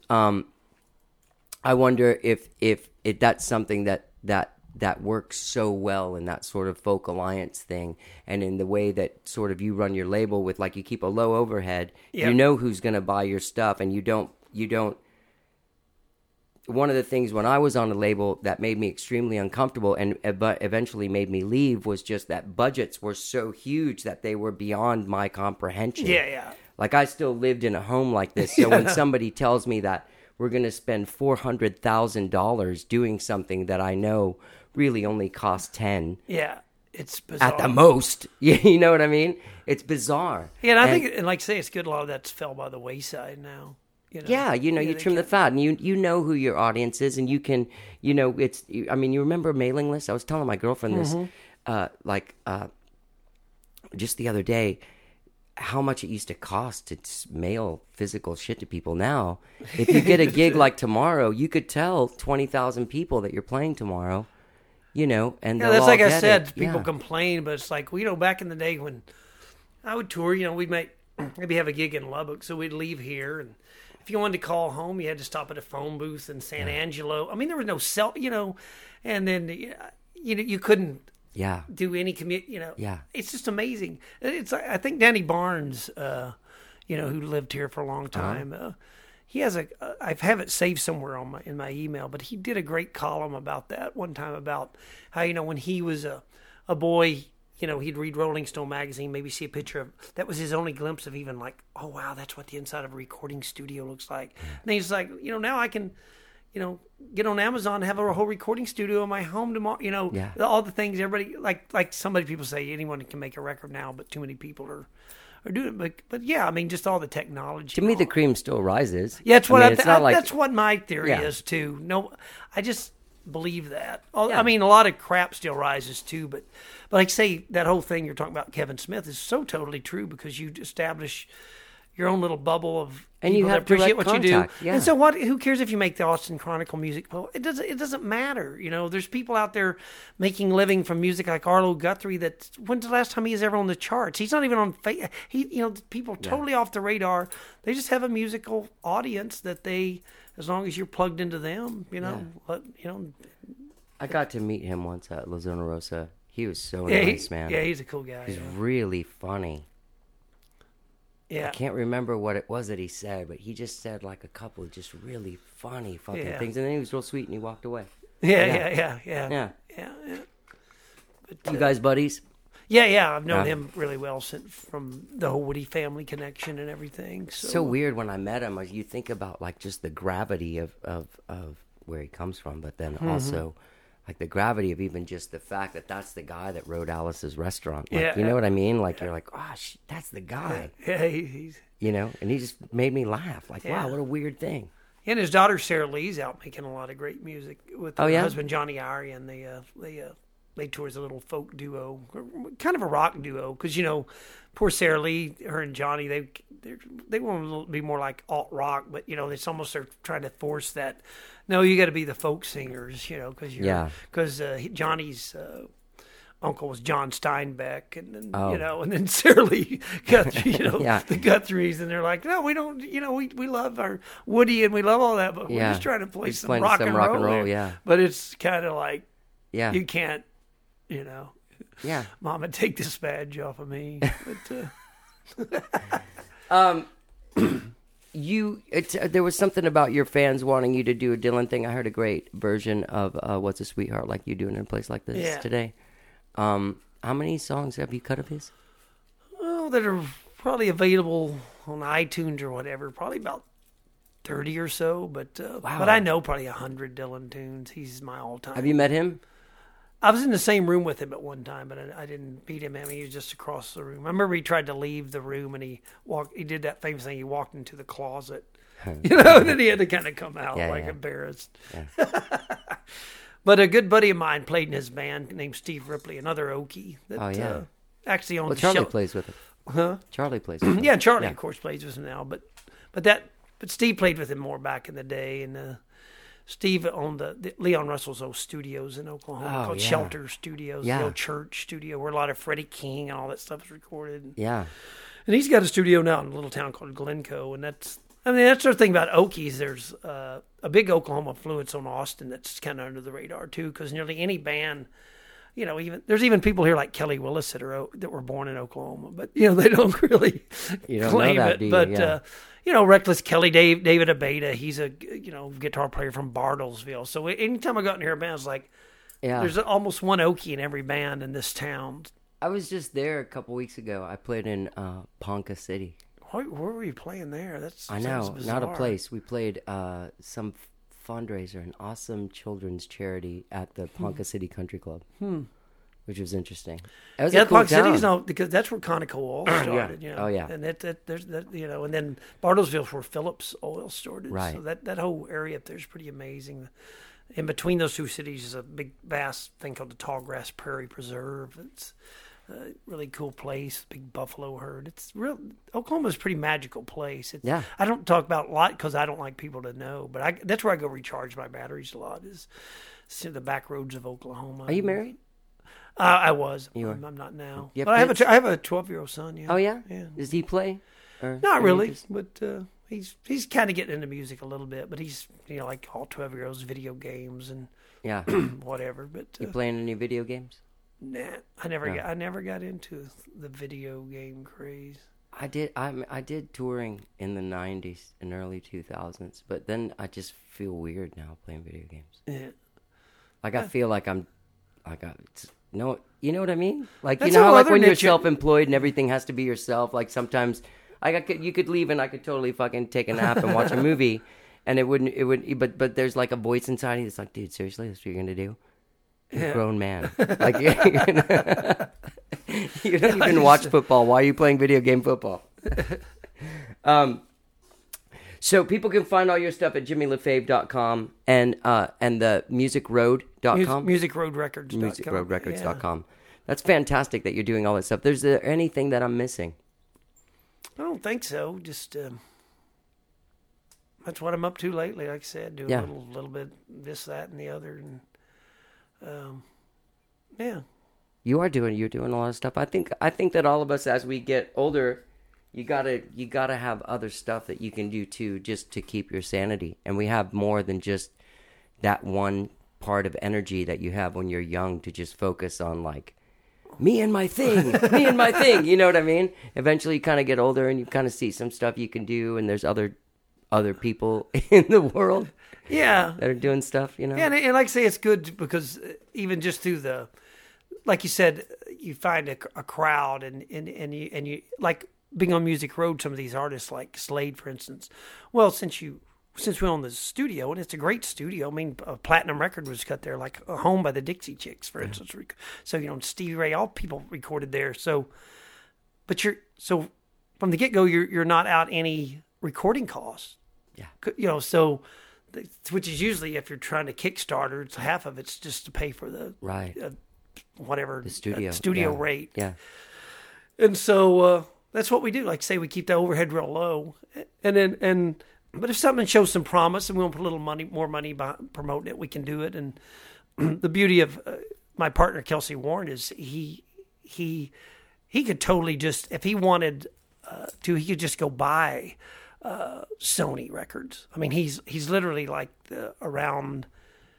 I wonder if that's something that works so well in that sort of folk alliance thing, and in the way that sort of you run your label with, like, you keep a low overhead. Yep. You know who's going to buy your stuff, and you don't. One of the things when I was on a label that made me extremely uncomfortable, but eventually made me leave, was just that budgets were so huge that they were beyond my comprehension. Yeah. Like, I still lived in a home like this, so when somebody tells me that we're going to spend $400,000 doing something that I know really only costs 10 Yeah. It's bizarre. at the most, you know what I mean? It's bizarre. Yeah, and I think, and like I say, it's good. A lot of that's fell by the wayside now. Yeah, you they trim the can't- fat, and you know who your audience is, and you can, it's. I mean, you remember mailing lists? I was telling my girlfriend this, just the other day, how much it used to cost to mail physical shit to people. Now, if you get a gig like tomorrow, you could tell 20,000 people that you're playing tomorrow, and Yeah, they'll that's all like I get said. it. People Yeah. complain, but it's like, back in the day when I would tour, we'd maybe have a gig in Lubbock, so we'd leave here, and if you wanted to call home, you had to stop at a phone booth in San Angelo. I mean, there was no cell, and then you couldn't Yeah. do any commute. Yeah. It's just amazing. It's I think Danny Barnes, who lived here for a long time. He has I have it saved somewhere in my email, but he did a great column about that one time, about how when he was a boy, he'd read Rolling Stone magazine, maybe see a picture of, that was his only glimpse of even like, oh wow, that's what the inside of a recording studio looks like. And he's like, now I can, get on Amazon and have a whole recording studio in my home tomorrow. Yeah. All the things everybody, like somebody, people say anyone can make a record now, but too many people are doing it. But yeah, I mean, just all the technology. To me, the cream still rises. Yeah, that's what I mean, it's not like that's what my theory Yeah. is too. No, I just believe that. I mean, a lot of crap still rises too, but like say that whole thing you're talking about, Kevin Smith, is so totally true, because you establish your own little bubble of And people you that have appreciate direct what you contact, do. yeah. And so what? Who cares if you make the Austin Chronicle music? Well, it doesn't matter. There's people out there making living from music, like Arlo Guthrie. That when's the last time he was ever on the charts? He's not even on. People totally off the radar. They just have a musical audience that they, as long as you're plugged into them, I got to meet him once at La Zona Rosa. He was so Yeah, nice, man. Yeah, he's a cool guy. He's yeah. really funny. Yeah. I can't remember what it was that he said, but he just said like a couple of just really funny fucking Yeah. things, and then he was real sweet and he walked away. Yeah. Yeah. But, You guys buddies? Yeah. I've known Yeah. him really well since from the whole Woody family connection and everything. So weird when I met him. You think about like just the gravity of where he comes from, but then also like the gravity of even just the fact that that's the guy that wrote Alice's Restaurant. Like, Yeah. you know what I mean? Like you're like, oh, that's the guy. Yeah, he's. You know, and he just made me laugh. Like, Yeah. wow, what a weird thing. And his daughter Sarah Lee's out making a lot of great music with her Oh, yeah? husband Johnny Arian. They tour as a little folk duo, kind of a rock duo. Because poor Sarah Lee, her and Johnny, they want to be more like alt rock, but it's almost they're trying to force that. No, you got to be the folk singers, because Johnny's. Uncle was John Steinbeck, and then, and then Sarah Lee Guthrie, Yeah. the Guthries, and they're like, no, we don't, we love our Woody and we love all that, but we're just trying to play He's some playing rock some and rock roll. and roll, there. yeah. But it's kind of like, Yeah. you can't, Yeah. Mama, take this badge off of me. But, There was something about your fans wanting you to do a Dylan thing. I heard a great version of What's a Sweetheart Like You Doing in a place like this Yeah. today. How many songs have you cut of his? well, that are probably available on iTunes or whatever, probably about 30 or so, but I know probably 100 Dylan tunes. He's my all-time. Have you met him? I was in the same room with him at one time, but I didn't beat him. I mean, he was just across the room. I remember he tried to leave the room, and he did that famous thing. He walked into the closet, and then he had to kind of come out embarrassed. Yeah. But a good buddy of mine played in his band named Steve Ripley, another Okie. That, actually owns Charlie the show. plays with him. Huh? Charlie plays with him. Yeah, Charlie, of course, plays with him now. But Steve played with him more back in the day, and Steve owned the Leon Russell's old studios in Oklahoma called Shelter Studios, the old church studio where a lot of Freddie King and all that stuff is recorded. Yeah. And he's got a studio now in a little town called Glencoe, and that's the thing about Okies. There's a big Oklahoma influence on Austin that's kind of under the radar too, because nearly any band, there's even people here like Kelly Willis that were born in Oklahoma, but they don't really claim know that, it. do you? But Yeah. Reckless Kelly, David Abeda, he's a guitar player from Bartlesville. So anytime I go out and hear a band, it's like there's almost one Okie in every band in this town. I was just there a couple weeks ago. I played in Ponca City. Where were you playing there? I know, not a place. We played some fundraiser, an awesome children's charity at the Ponca City Country Club, which was interesting. It was a cool Ponca City's town. because that's where Conoco Oil started. Oh, yeah. And there's and then Bartlesville's where Phillips Oil started. Right. So that whole area up there is pretty amazing. In between those two cities is a big, vast thing called the Tallgrass Prairie Preserve. It's a really cool place, big buffalo herd. Oklahoma's a pretty magical place. I don't talk about it a lot because I don't like people to know, but that's where I go recharge my batteries a lot, is to the back roads of Oklahoma. Are you married? I was. You are? I'm not now. You have But I kids? have a 12-year-old son. Yeah. Oh, yeah? Yeah. Does he play? Or Not any really, interest? but he's kind of getting into music a little bit. But he's like all 12-year-olds, video games and Yeah. whatever. But You playing any video games? nah, I never got into the video game craze. I did touring in the 90s and early 2000s, but then I just feel weird now playing video games. Yeah. Like I feel like you know what I mean? Like That's you know a how like other when you're niche- self-employed and everything has to be yourself. Like sometimes you could leave and I could totally fucking take a nap and watch a movie, and it would. But there's like a voice inside you that's like, dude, seriously, that's what you're gonna do? You're a grown man. Like you don't even watch football. Why are you playing video game football? So people can find all your stuff at jimmylefebvre.com and the musicroad.com. Musicroadrecords.com. Musicroadrecords.com. That's fantastic that you're doing all that stuff. Is there anything that I'm missing? I don't think so. Just that's what I'm up to lately. Like I said, do a little bit this, that, and the other, and yeah. You're doing a lot of stuff. I think that all of us, as we get older, you gotta have other stuff that you can do too, just to keep your sanity. And we have more than just that one part of energy that you have when you're young to just focus on, like, me and my thing, me and my thing. You know what I mean? Eventually, you kind of get older and you kind of see some stuff you can do, and there's other people in the world, that are doing stuff. You know, and like I say, it's good because even just through like you said, you find a crowd, and you like being on Music Road. Some of these artists, like Slade, for instance. Well, since we own the studio, and it's a great studio. I mean, a platinum record was cut there, like Home by the Dixie Chicks, for instance. So, Stevie Ray, all people recorded there. So, but from the get-go, you're not out any recording costs. Yeah. So, which is usually, if you're trying to Kickstarter, it's half of it's just to pay for the whatever the studio rate. Yeah. And so that's what we do. Like say, we keep the overhead real low, but if something shows some promise and we want to put a little more money behind promoting it, we can do it. And the beauty of my partner Kelsey Warren is he could totally just, if he wanted he could just go buy Sony records. I mean, he's literally like around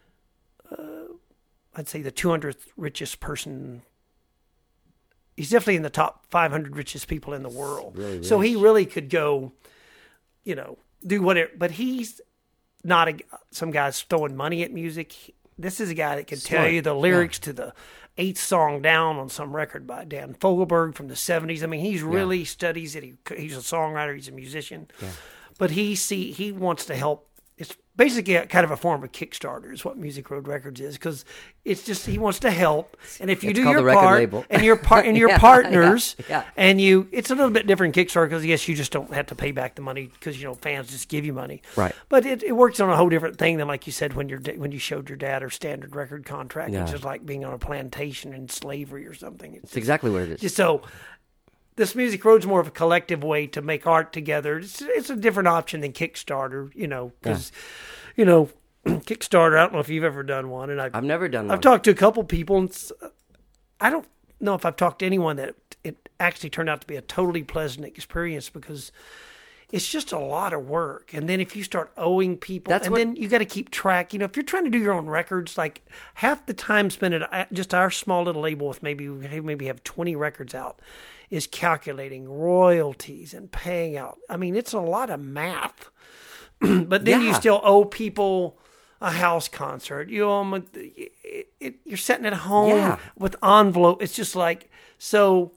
I'd say the 200th richest person. He's definitely in the top 500 richest people in the world. Really so he really could go, do whatever. But he's not some guy's throwing money at music. This is a guy that can tell you the lyrics to the 8th song down on some record by Dan Fogelberg from the 70s. I mean, he's really studies it. He's a songwriter. He's a musician. Yeah. But he wants to help. It's basically kind of a form of Kickstarter is what Music Road Records is, because it's just he wants to help. And if you do your part and your partners and it's a little bit different Kickstarter because yes, you just don't have to pay back the money because fans just give you money. Right. But it works on a whole different thing than like you said when you showed your dad or standard record contract. It's just like being on a plantation in slavery or something. It's exactly what it is. Just so. This Music Road's more of a collective way to make art together. It's a different option than Kickstarter, because, Kickstarter, I don't know if you've ever done one. And I've never done one. I've talked to a couple people, and I don't know if I've talked to anyone that it actually turned out to be a totally pleasant experience because it's just a lot of work. And then if you start owing people, then you got to keep track. If you're trying to do your own records, like half the time spent at just our small little label with maybe have 20 records out, is calculating royalties and paying out. I mean, it's a lot of math. But then you still owe people a house concert. You owe them you're sitting at home with envelope. It's just like, so,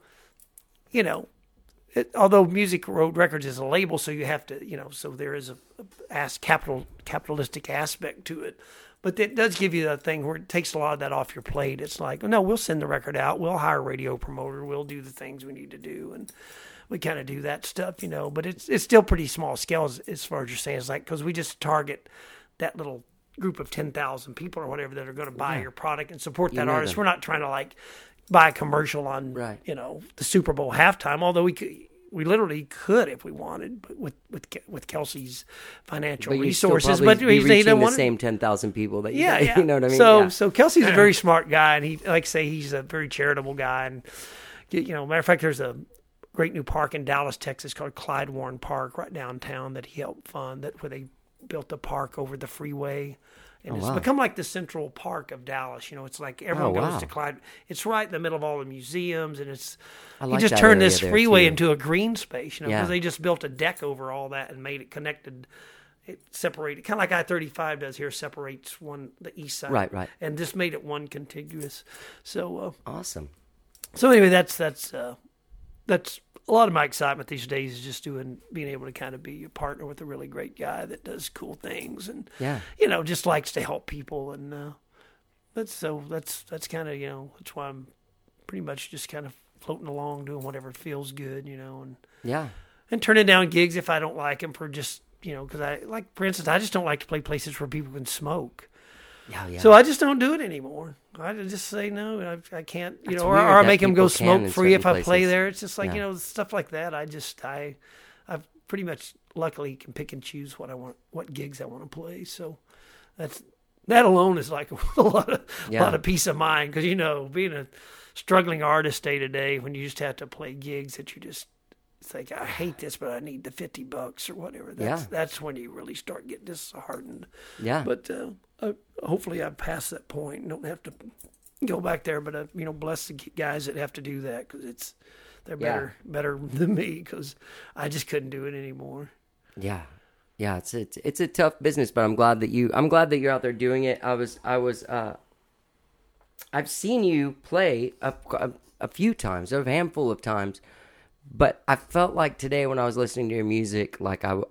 although Music Road Records is a label, so you have to, so there is a capitalistic aspect to it. But it does give you that thing where it takes a lot of that off your plate. It's like, no, we'll send the record out. We'll hire a radio promoter. We'll do the things we need to do. And we kind of do that stuff, But it's still pretty small scale as far as you're saying. It's like, because we just target that little group of 10,000 people or whatever that are going to buy your product and support that artist. We're not trying to, buy a commercial on, the Super Bowl halftime, although we literally could if we wanted, but with Kelsey's financial resources. But he's reaching the same 10,000 people that you know what I mean. So Kelsey's a very smart guy, and he's a very charitable guy. And matter of fact, there's a great new park in Dallas, Texas called Clyde Warren Park right downtown that he helped fund. Where they built the park over the freeway. And it's become like the Central Park of Dallas. It's like everyone goes to Clyde. It's right in the middle of all the museums, and he just turned this freeway into a green space, because they just built a deck over all that and made it connected. It separated, kind of like I-35 does here, separates the east side. Right. And just made it one contiguous. So awesome. So anyway, that's a lot of my excitement these days is just being able to kind of be a partner with a really great guy that does cool things and just likes to help people, and that's kind of that's why I'm pretty much just kind of floating along doing whatever feels good, and turning down gigs if I don't like them for just because for instance I just don't like to play places where people can smoke. So I just don't do it anymore. I just say no, I can't, or I make them go smoke free if I play there. It's just like stuff like that. I pretty much luckily can pick and choose what I want, what gigs I want to play. So that alone is like a lot of peace of mind, because being a struggling artist day to day when you just have to play gigs that you just. It's like, I hate this, but I need the $50 or whatever. That's when you really start getting disheartened. Yeah. But hopefully I've passed that point and don't have to go back there. But bless the guys that have to do that because they're better than me because I just couldn't do it anymore. Yeah. It's a tough business, but I'm glad that you're out there doing it. I've seen you play a few times, a handful of times, but I felt like today when I was listening to your music, like I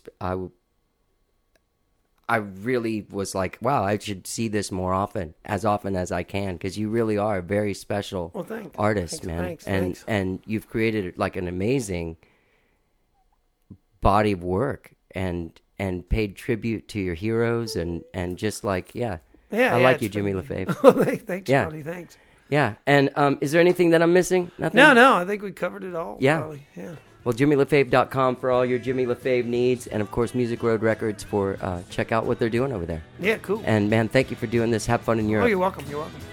really was like, wow, I should see this more often as I can, because you really are a very special artist, man. Thanks. And you've created like an amazing body of work and paid tribute to your heroes and just like, I like you, Jimmy LaFave. Thanks, buddy. Thanks. Yeah. And is there anything that I'm missing? Nothing? No, I think we covered it all. Yeah. Probably. Yeah. Well, JimmyLaFave.com for all your Jimmy LaFave needs, and of course Music Road Records for check out what they're doing over there. Yeah, cool. And man, thank you for doing this. Have fun in Europe. Oh, you're welcome. You're welcome.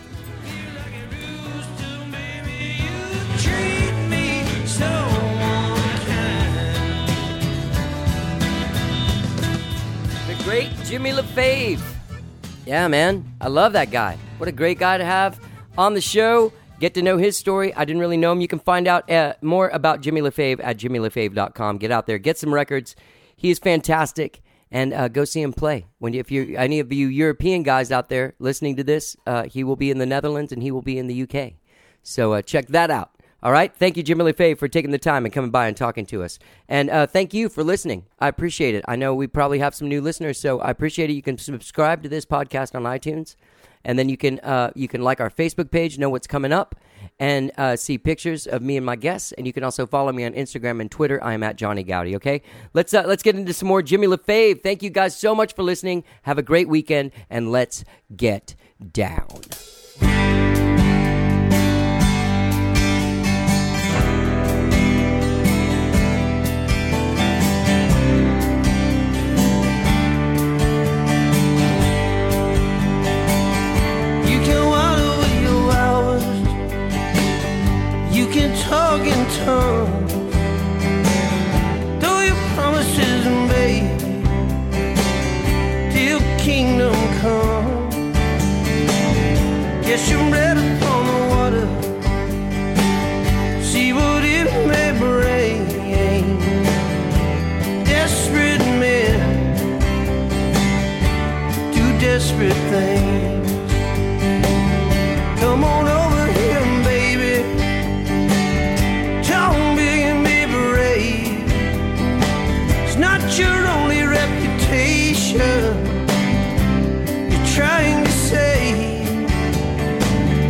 The great Jimmy LaFave. Yeah, man. I love that guy. What a great guy to have on the show. Get to know his story. I didn't really know him. You can find out more about Jimmy LaFave at JimmyLaFave.com. Get out there. Get some records. He is fantastic. And go see him play. If you're any of you European guys out there listening to this, he will be in the Netherlands and he will be in the UK. So check that out. All right? Thank you, Jimmy LaFave, for taking the time and coming by and talking to us. And thank you for listening. I appreciate it. I know we probably have some new listeners, so I appreciate it. You can subscribe to this podcast on iTunes. And then you can like our Facebook page, know what's coming up, and see pictures of me and my guests. And you can also follow me on Instagram and Twitter. I am at Johnny Gowdy. Okay, let's get into some more Jimmy LaFave. Thank you guys so much for listening. Have a great weekend, and let's get down. Talk in tongues, though your promises made till kingdom come. Guess you're ready upon the water, see what it may bring. Desperate men do desperate things. Come on over here, baby. Your only reputation you're trying to save.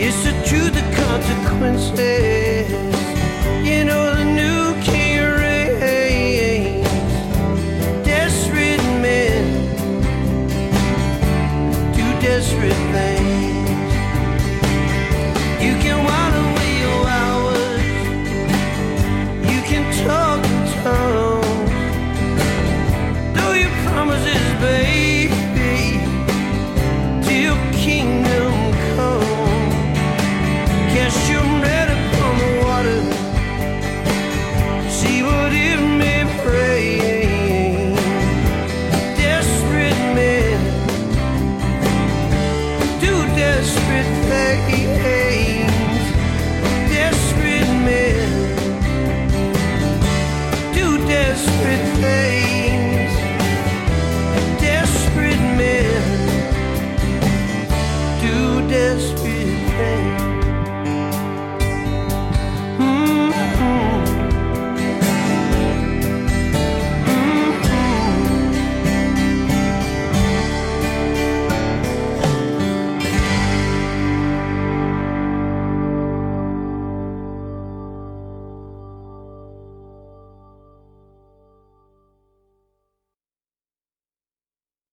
It's the truth, the consequences. You know the new king reigns. Desperate men do desperate things. You can while away your hours. You can talk in tongues. Though your promises, baby, till kingdom come. Cast your net upon the water. See what it may bring. Desperate men do desperate things.